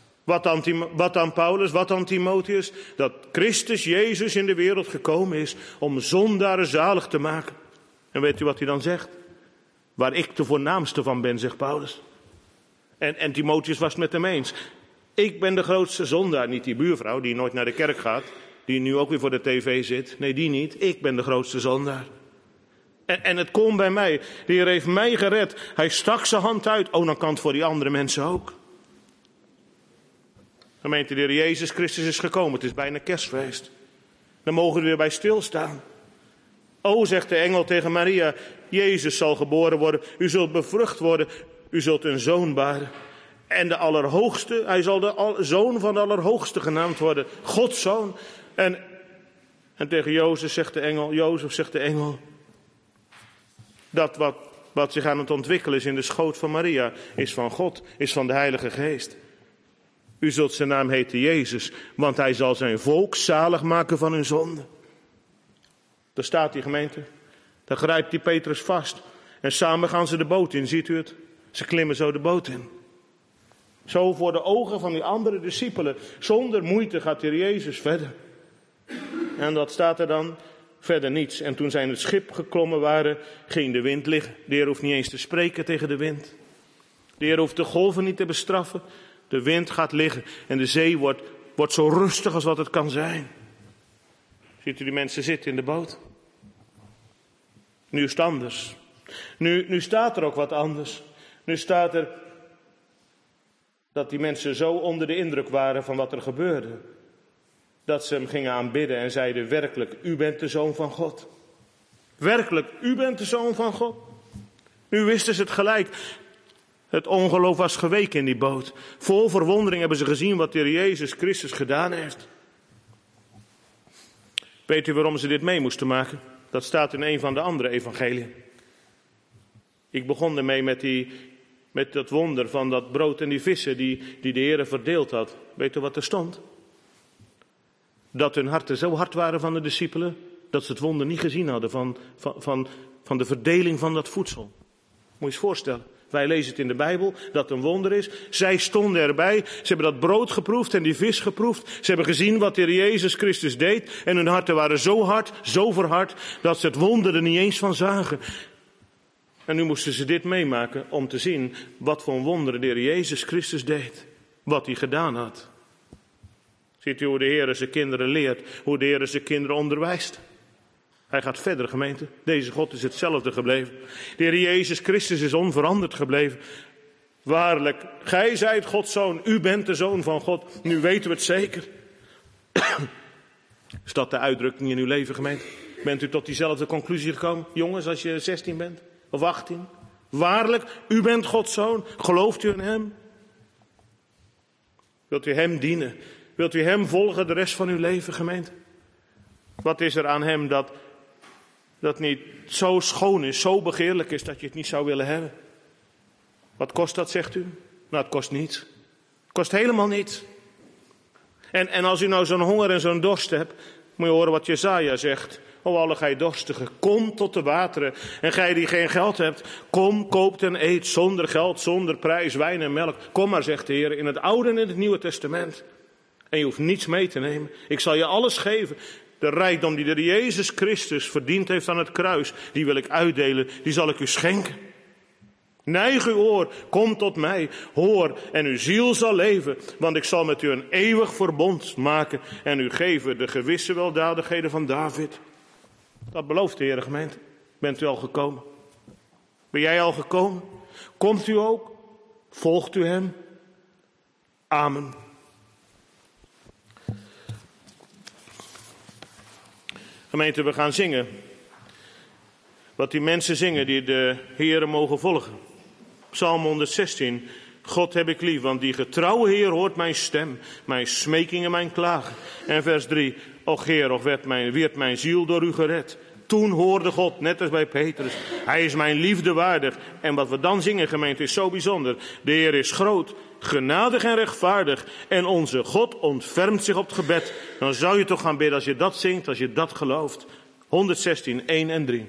Wat dan Paulus, wat dan Timotheus? Dat Christus Jezus in de wereld gekomen is om zondaren zalig te maken. En weet u wat hij dan zegt? Waar ik de voornaamste van ben, zegt Paulus. En Timotheus was het met hem eens. Ik ben de grootste zondaar. Niet die buurvrouw die nooit naar de kerk gaat. Die nu ook weer voor de tv zit. Nee, die niet. Ik ben de grootste zondaar. En het komt bij mij. De Heer heeft mij gered. Hij stak zijn hand uit. Oh, dan kan het voor die andere mensen ook. Gemeente, de Heer Jezus Christus is gekomen. Het is bijna Kerstfeest. Dan mogen we weer bij stilstaan. O, zegt de engel tegen Maria. Jezus zal geboren worden. U zult bevrucht worden. U zult een zoon baren. En de Allerhoogste, hij zal de zoon van de Allerhoogste genaamd worden. Gods zoon. En tegen Jozef zegt de engel. Dat wat zich aan het ontwikkelen is in de schoot van Maria, is van God, is van de Heilige Geest. U zult zijn naam heten Jezus, want hij zal zijn volk zalig maken van hun zonde. Daar staat die, gemeente. Dan grijpt die Petrus vast. En samen gaan ze de boot in, ziet u het? Ze klimmen zo de boot in. Zo voor de ogen van die andere discipelen. Zonder moeite gaat de Heer Jezus verder. En dat staat er dan. Verder niets. En toen zij in het schip geklommen waren, ging de wind liggen. De Heer hoeft niet eens te spreken tegen de wind. De Heer hoeft de golven niet te bestraffen. De wind gaat liggen en de zee wordt zo rustig als wat het kan zijn. Ziet u die mensen zitten in de boot? Nu is het anders. Nu staat er ook wat anders. Nu staat er dat die mensen zo onder de indruk waren van wat er gebeurde. Dat ze hem gingen aanbidden en zeiden werkelijk, u bent de Zoon van God. Werkelijk, u bent de Zoon van God. Nu wisten ze het gelijk. Het ongeloof was geweken in die boot. Vol verwondering hebben ze gezien wat de Heer Jezus Christus gedaan heeft. Weet u waarom ze dit mee moesten maken? Dat staat in een van de andere evangeliën. Ik begon ermee met dat wonder van dat brood en die vissen die de Heer verdeeld had. Weet u wat er stond? Dat hun harten zo hard waren van de discipelen, dat ze het wonder niet gezien hadden van de verdeling van dat voedsel. Moet je eens voorstellen. Wij lezen het in de Bijbel, dat een wonder is. Zij stonden erbij, ze hebben dat brood geproefd en die vis geproefd. Ze hebben gezien wat de Heer Jezus Christus deed. En hun harten waren zo hard, zo verhard, dat ze het wonder er niet eens van zagen. En nu moesten ze dit meemaken om te zien wat voor wonderen de Heer Jezus Christus deed. Wat hij gedaan had. Ziet u hoe de Heer zijn kinderen leert, hoe de Heer zijn kinderen onderwijst. Hij gaat verder, gemeente. Deze God is hetzelfde gebleven. De Heer Jezus Christus is onveranderd gebleven. Waarlijk, gij zijt Gods zoon. U bent de zoon van God. Nu weten we het zeker. Is dat de uitdrukking in uw leven, gemeente? Bent u tot diezelfde conclusie gekomen? Jongens, als je 16 bent of 18. Waarlijk, u bent Gods zoon. Gelooft u in hem? Wilt u hem dienen? Wilt u hem volgen de rest van uw leven, gemeente? Wat is er aan hem dat niet zo schoon is, zo begeerlijk is dat je het niet zou willen hebben? Wat kost dat, zegt u? Nou, het kost niets. Het kost helemaal niets. En als u nou zo'n honger en zo'n dorst hebt, Moet je horen wat Jesaja zegt. O alle gij dorstigen, kom tot de wateren. En gij die geen geld hebt, kom, koopt en eet zonder geld, zonder prijs, wijn en melk. Kom maar, zegt de Heer, in het Oude en in het Nieuwe Testament. En je hoeft niets mee te nemen. Ik zal je alles geven. De rijkdom die de Jezus Christus verdiend heeft aan het kruis, die wil ik uitdelen, die zal ik u schenken. Neig uw oor, kom tot mij, hoor en uw ziel zal leven, want ik zal met u een eeuwig verbond maken en u geven de gewisse weldadigheden van David. Dat belooft de Heer, gemeente. Bent u al gekomen? Ben jij al gekomen? Komt u ook? Volgt u hem? Amen. Gemeente, we gaan zingen. Wat die mensen zingen die de Heere mogen volgen. Psalm 116. God heb ik lief, want die getrouwe Heer hoort mijn stem, mijn smeking en mijn klagen. En vers 3. Och Heer, och werd mijn ziel door u gered. Toen hoorde God, net als bij Petrus, hij is mijn liefde waardig. En wat we dan zingen, gemeente, is zo bijzonder. De Heer is groot, genadig en rechtvaardig. En onze God ontfermt zich op het gebed. Dan zou je toch gaan bidden als je dat zingt, als je dat gelooft. 116, 1 en 3.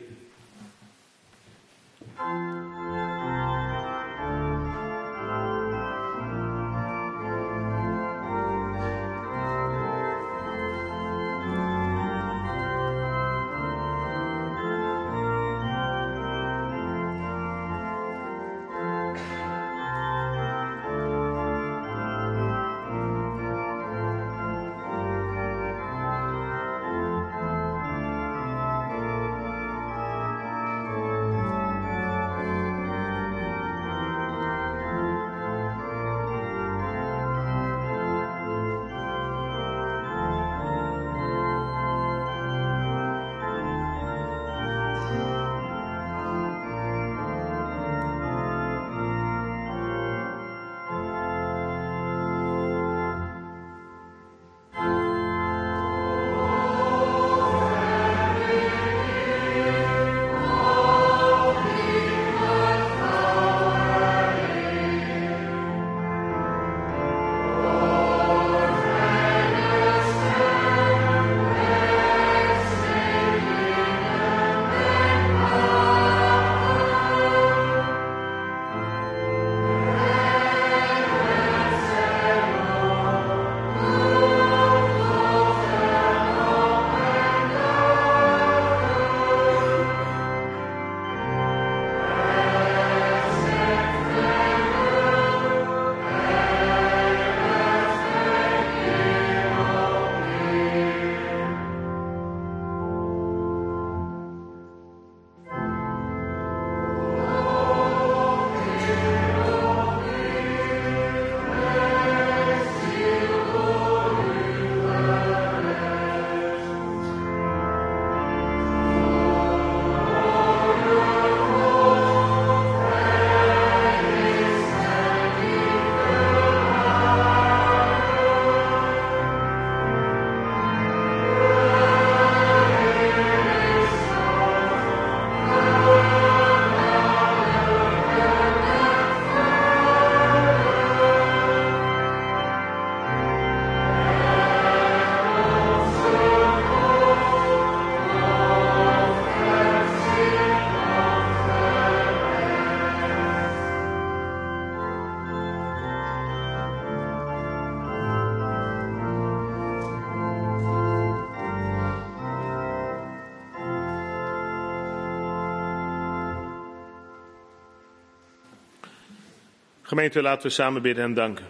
Gemeente, laten we samen bidden en danken.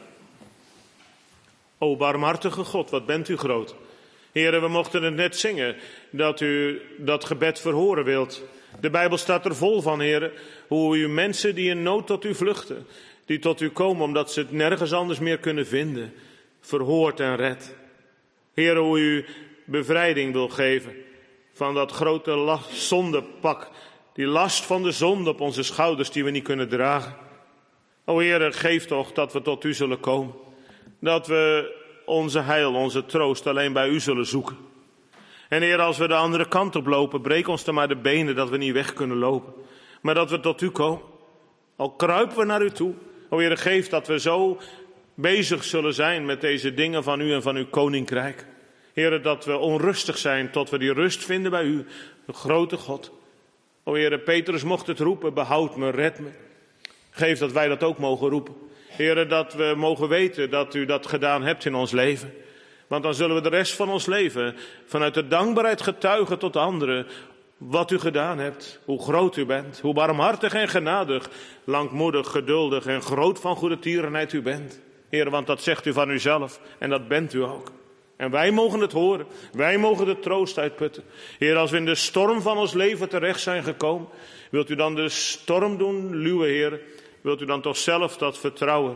O barmhartige God, wat bent u groot. Heren, we mochten het net zingen, dat u dat gebed verhoren wilt. De Bijbel staat er vol van, heren, hoe u mensen die in nood tot u vluchten, die tot u komen omdat ze het nergens anders meer kunnen vinden, verhoort en redt. Heren, hoe u bevrijding wil geven van dat grote zondepak, die last van de zonde op onze schouders die we niet kunnen dragen. O Heere, geef toch dat we tot u zullen komen. Dat we onze heil, onze troost alleen bij u zullen zoeken. En Heer, als we de andere kant op lopen, breek ons dan maar de benen dat we niet weg kunnen lopen. Maar dat we tot u komen. Al kruipen we naar u toe. O Heer, geef dat we zo bezig zullen zijn met deze dingen van u en van uw koninkrijk. Heere, dat we onrustig zijn tot we die rust vinden bij u, de grote God. O Heere, Petrus mocht het roepen, behoud me, red me. Geef dat wij dat ook mogen roepen. Heere, dat we mogen weten dat u dat gedaan hebt in ons leven. Want dan zullen we de rest van ons leven vanuit de dankbaarheid getuigen tot anderen wat u gedaan hebt. Hoe groot u bent, hoe barmhartig en genadig, langmoedig, geduldig en groot van goede tierenheid u bent. Heere, want dat zegt u van uzelf en dat bent u ook. En wij mogen het horen, wij mogen de troost uitputten. Heer, als we in de storm van ons leven terecht zijn gekomen, wilt u dan de storm doen luwen, Heer? Wilt u dan toch zelf dat vertrouwen,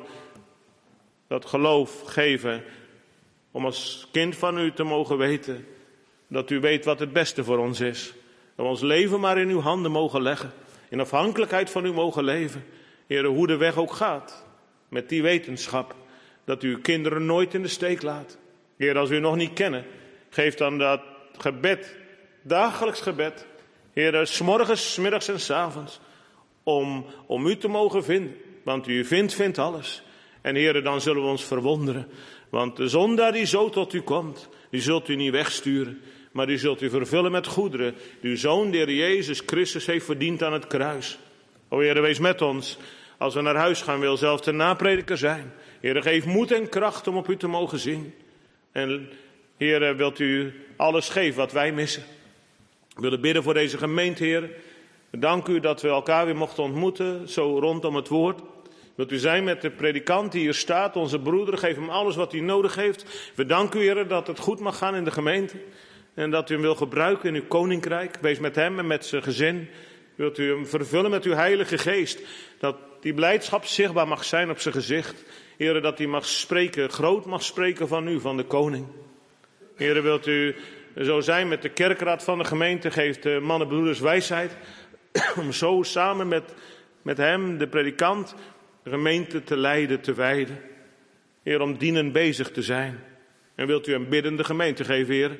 dat geloof geven, om als kind van u te mogen weten dat u weet wat het beste voor ons is. Dat we ons leven maar in uw handen mogen leggen, in afhankelijkheid van u mogen leven. Heer, hoe de weg ook gaat, met die wetenschap dat u uw kinderen nooit in de steek laat. Heer, als we u nog niet kennen, geef dan dat gebed, dagelijks gebed. Heer, 's morgens, 's middags en 's avonds, om u te mogen vinden. Want u vindt alles. En Heer, dan zullen we ons verwonderen. Want de zondaar die zo tot u komt, die zult u niet wegsturen. Maar die zult u vervullen met goederen, die uw Zoon, de Heer Jezus Christus, heeft verdiend aan het kruis. O Heer, wees met ons. Als we naar huis gaan, wil zelfs de naprediker zijn. Heer, geef moed en kracht om op u te mogen zien. En Heer, wilt u alles geven wat wij missen. We willen bidden voor deze gemeente, Heer. We danken u dat we elkaar weer mochten ontmoeten, zo rondom het woord. Wilt u zijn met de predikant die hier staat, onze broeder, geef hem alles wat hij nodig heeft. We danken u, Heer, dat het goed mag gaan in de gemeente. En dat u hem wil gebruiken in uw koninkrijk. Wees met hem en met zijn gezin. Wilt u hem vervullen met uw heilige geest. Dat die blijdschap zichtbaar mag zijn op zijn gezicht. Heer, dat hij mag spreken, groot mag spreken van u, van de koning. Heer, wilt u zo zijn met de kerkraad van de gemeente. Geeft de mannen, broeders wijsheid. Om zo samen met hem, de predikant, de gemeente te leiden, te wijden. Heer, om dienend bezig te zijn. En wilt u een biddende gemeente geven, Heer.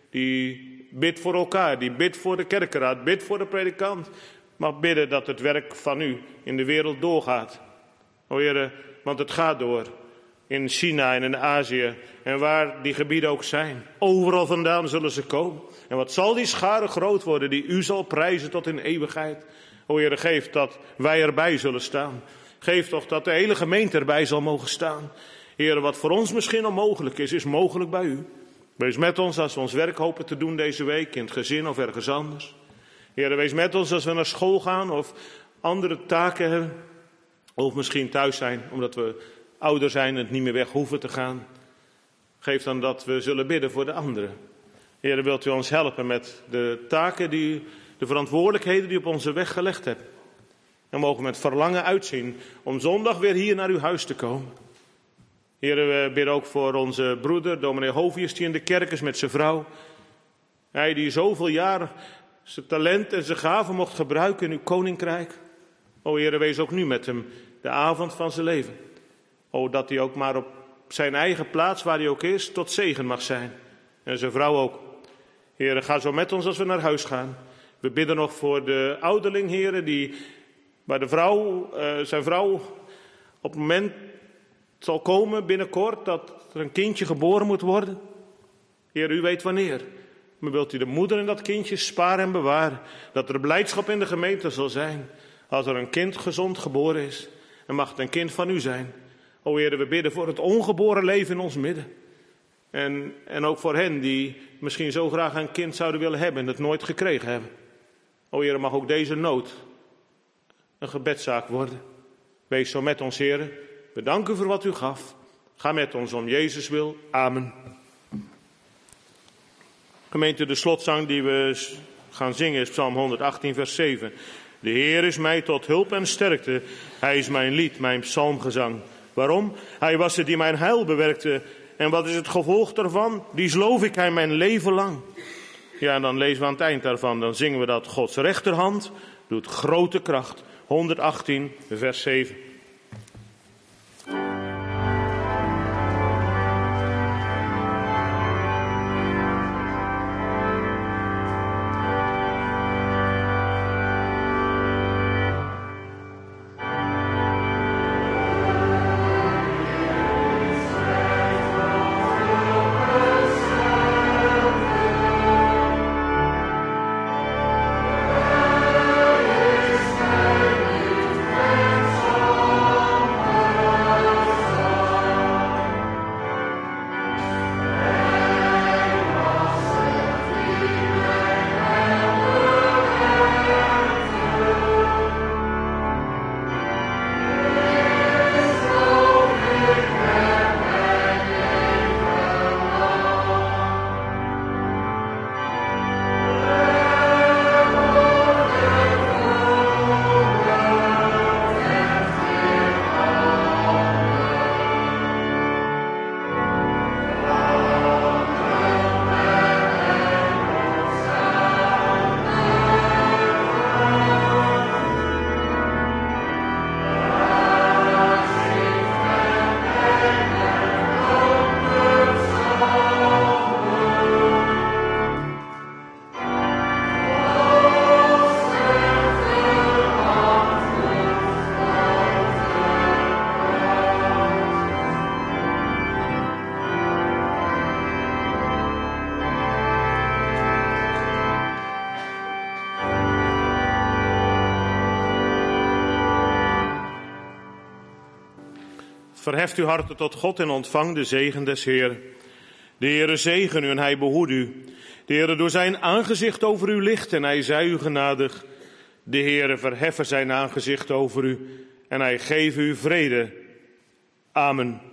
Die bidt voor elkaar, die bidt voor de kerkraad, bidt voor de predikant. Mag bidden dat het werk van u in de wereld doorgaat. O Heer, want het gaat door. In China en in Azië en waar die gebieden ook zijn. Overal vandaan zullen ze komen. En wat zal die schare groot worden die u zal prijzen tot in eeuwigheid. O Heer, geef dat wij erbij zullen staan. Geef toch dat de hele gemeente erbij zal mogen staan. Heer, wat voor ons misschien onmogelijk is mogelijk bij u. Wees met ons als we ons werk hopen te doen deze week in het gezin of ergens anders. Heer, wees met ons als we naar school gaan of andere taken hebben. Of misschien thuis zijn omdat we ouder zijn en het niet meer weg hoeven te gaan. Geef dan dat we zullen bidden voor de anderen. Heer, wilt u ons helpen met de taken, de verantwoordelijkheden die u op onze weg gelegd hebt. En mogen we met verlangen uitzien om zondag weer hier naar uw huis te komen. Heer, we bidden ook voor onze broeder, dominee Hovius, die in de kerk is met zijn vrouw. Hij die zoveel jaar zijn talent en zijn gaven mocht gebruiken in uw koninkrijk. O Heer, wees ook nu met hem de avond van zijn leven. O, dat hij ook maar op zijn eigen plaats, waar hij ook is, tot zegen mag zijn. En zijn vrouw ook. Heer, ga zo met ons als we naar huis gaan. We bidden nog voor de ouderling, Heer, waar zijn vrouw op het moment zal komen binnenkort dat er een kindje geboren moet worden. Heer, u weet wanneer. Maar wilt u de moeder en dat kindje sparen en bewaren. Dat er blijdschap in de gemeente zal zijn. Als er een kind gezond geboren is. En mag het een kind van u zijn. O Heer, we bidden voor het ongeboren leven in ons midden. En ook voor hen die misschien zo graag een kind zouden willen hebben en het nooit gekregen hebben. O Heer, mag ook deze nood een gebedszaak worden. Wees zo met ons, Heer. We danken voor wat u gaf. Ga met ons om Jezus wil. Amen. Gemeente, de slotzang die we gaan zingen is Psalm 118 vers 7. De Heer is mij tot hulp en sterkte. Hij is mijn lied, mijn psalmgezang. Waarom? Hij was het die mijn heil bewerkte. En wat is het gevolg daarvan? Die sloof ik hij mijn leven lang. Ja, en dan lezen we aan het eind daarvan. Dan zingen we dat Gods rechterhand doet grote kracht. 118 vers 7. Verheft uw harten tot God en ontvang de zegen des Heer. De Heere zegen u en hij behoed u. De Heere door zijn aangezicht over u licht en hij zij u genadig. De Heere verheffen zijn aangezicht over u en hij geeft u vrede. Amen.